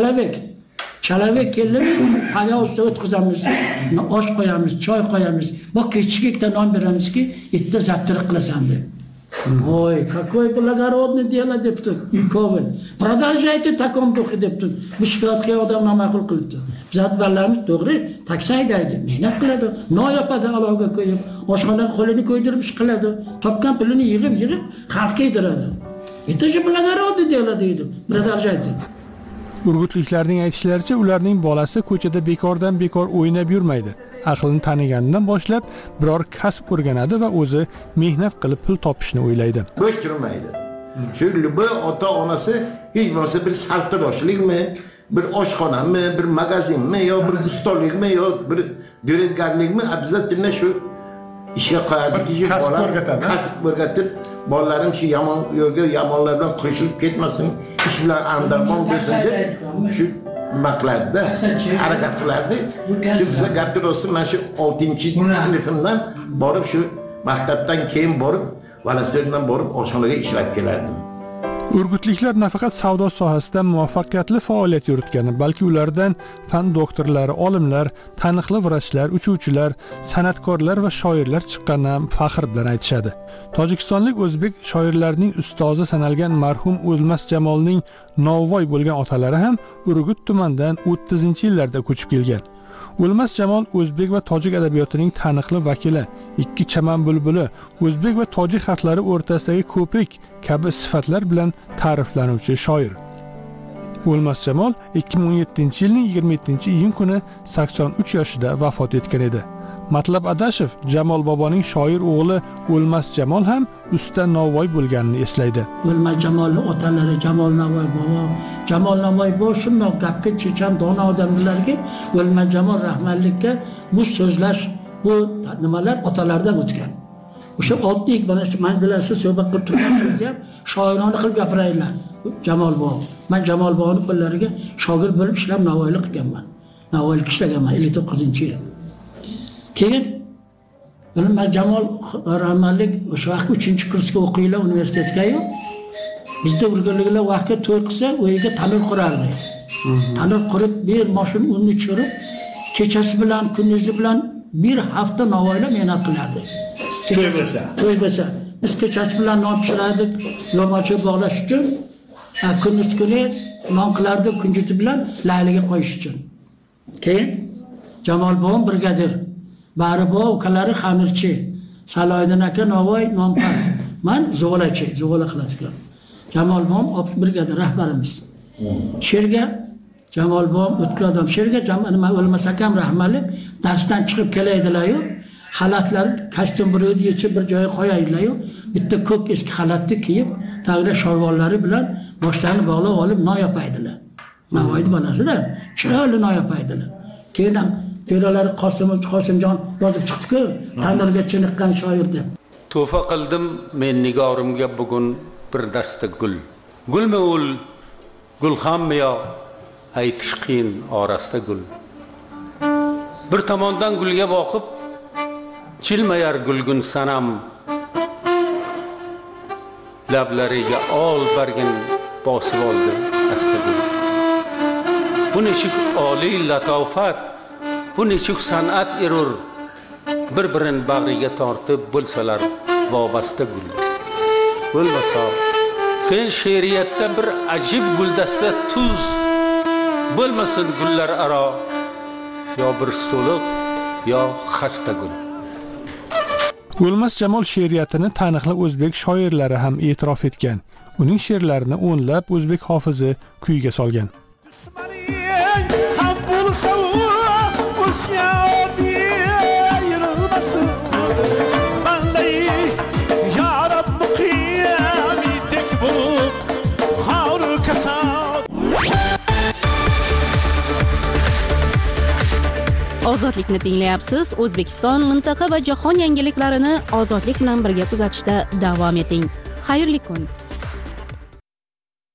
Chalavek kelib, haya usta o'tkazamiz. Osh qo'yamiz, choy qo'yamiz. Bak kechikda non beramizki, itta zaptirib qilasan deb. Ой, какой благородный дело debdi. Kovil. Продолжайте в таком духе debdi. Bu shikoyatga odam noma'qul qilibdi. Biz adbarlarimiz to'g'ri, taksi haydaydi, mehnat qiladi, noyopadi aloga qo'yib, oshxonaga qo'lini qo'ydirib ish qiladi, topgan pulini yig'ib, xalqqa yediradi. Это же благородное дело deydi. Продолжайте. Urgutliklarning aytishlaricha, ularning bolasi ko'chada bekor o'ynab yurmaydi. Aqlini taniganidan boshlab biror kasb o'rganadi va o'zi mehnat qilib pul topishni o'ylaydi. Bo'sh turmaydi. Shu bu ota-onasi hech bo'lmasa bir sartaroshlikmi, bir oshxonami, bir magazinmi yo bir ustalikmi yo bir direktorlikmi обязательно shu ishga qo'yadiki, kasb o'rgatib, bolalarim shu yomon yo'lga, yomonlar bilan qo'shilib ketmasin, ish bilan andarmon bo'lsin deb shu maqlarda harakat qilardi. Shu bizga gartirosi mana shu 6-sinfimdan borib shu maktabdan keyin borib, velosipeddan borib oshxonaga ishlab kelardim. Urgutliklar nafaqat savdo sohasida muvaffaqiyatli faoliyat yuritgan, balki ulardan fan doktorlari, olimlar, taniqli vrachlar, uchuvchilar, san'atkorlar va shoirlar chiqqanini ham faxr bilan aytishadi. Tojikistonlik o'zbek shoirlarining ustozi sanalgan marhum O'lmas Jamolning novvoy bo'lgan otalari ham Urgut tumanidan 30-yillarda ko'chib kelgan. O'lmas Jamol o'zbek va tojik adabiyotining taniqli vakili, ikki chaman bulbuli, o'zbek va tojik xalqlari o'rtasidagi ko'prik kabi sifatlar bilan ta'riflanuvchi shoir. O'lmas Jamol 2017-yilning 27-iyun kuni 83 yoshida vafot etgan edi. Matlab Adashev Jamol boboning shoir o'g'li O'lmas Jamol ham usta novvoy bo'lganini eslaydi. O'lmas Jamolning otalari Jamol Navoiy bobo, Jamol Navoiy bobo shundoq gapga chechan dono odamlarga O'lmas Jamol rahmatlikka bu so'zlash, bu nimalar otalaridan o'tgan. O'sha oddiy mana shu manzilasiz suhbat qilib turganingizda shoirona qilib gapiraylar. Jamol bobo. Men Jamol boboning qo'llariga shogird bo'lib ishlab navoiylik qilganman. Navoiylik ishlaganman 59-yil. Keyin O'lmas Jamol rahmatlik o'sha vaqt 3-kursga o'qiylar universitetga-yu. Bizda urganliklar vaqtga to'y qilsa, o'yiga tanur qurardi. Tanur qurib, bir moshin unni tushirib, kechasi bilan, kunduzi bilan bir hafta navoiylar mehnat qilardi. To'y bo'lsa, biz kechasi bilan non pishirardik, lomacha bog'lash uchun, kunduz kuni non qilardik kunjuti bilan layliga qo'yish uchun. Keyin Jamol bobom brigadir, bari bo ukalari xamirchi, Salohiddin aka Navoiy nonpaz, men zo'g'la qiladigan. Jamol bobom brigadir rahbarimiz. Sherga Jamol bobom o'tkir odam. Sherga nima O'lmas akam rahmatli darsdan chiqib kelaydilar-yu, xalatlar kostyum buraydi yechib bir joyga qo'yaydilar-yu, bitta ko'k eski xalatni kiyib, tagida sholvorlari bilan boshlarini bog'lab olib non yopaydilar. Navoiyni bolasida chiroyli noyob aydilar. Keyin to'ralari Qosimjon yozib chiqdi-ku, tandirga chiniqqan shoir deb. Tuhfa qildim men nigorimga bugun bir dasta gul. Gulmi ul, gulxanmi yo, aytish qiyin orasida gul. Bir tomondan gulga boqib, chilmayar gulgun sanam. Lablariga ol bargin bosib oldi asta gul. Bu nechuk oliy latofat, bu nechuk san'at erur. Bir-birin bag'riga tortib bo'lsalar vobasta gul. Bo'lmasa sen she'riyatda bir ajib guldasta tuz, bo'lmasin gullar aro, yo bir so'liq, yo xasta gul. O'lmas Jamol she'riyatini taniqli o'zbek shoirlari ham e'tirof etgan. Uning she'rlarini o'nlab o'zbek hofizi kuyga solgan. Ozodlikni tinglayapsiz. O'zbekiston, mintaqa va jahon yangiliklarini ozodlik bilan birga kuzatishda davom eting. Xayrli kun.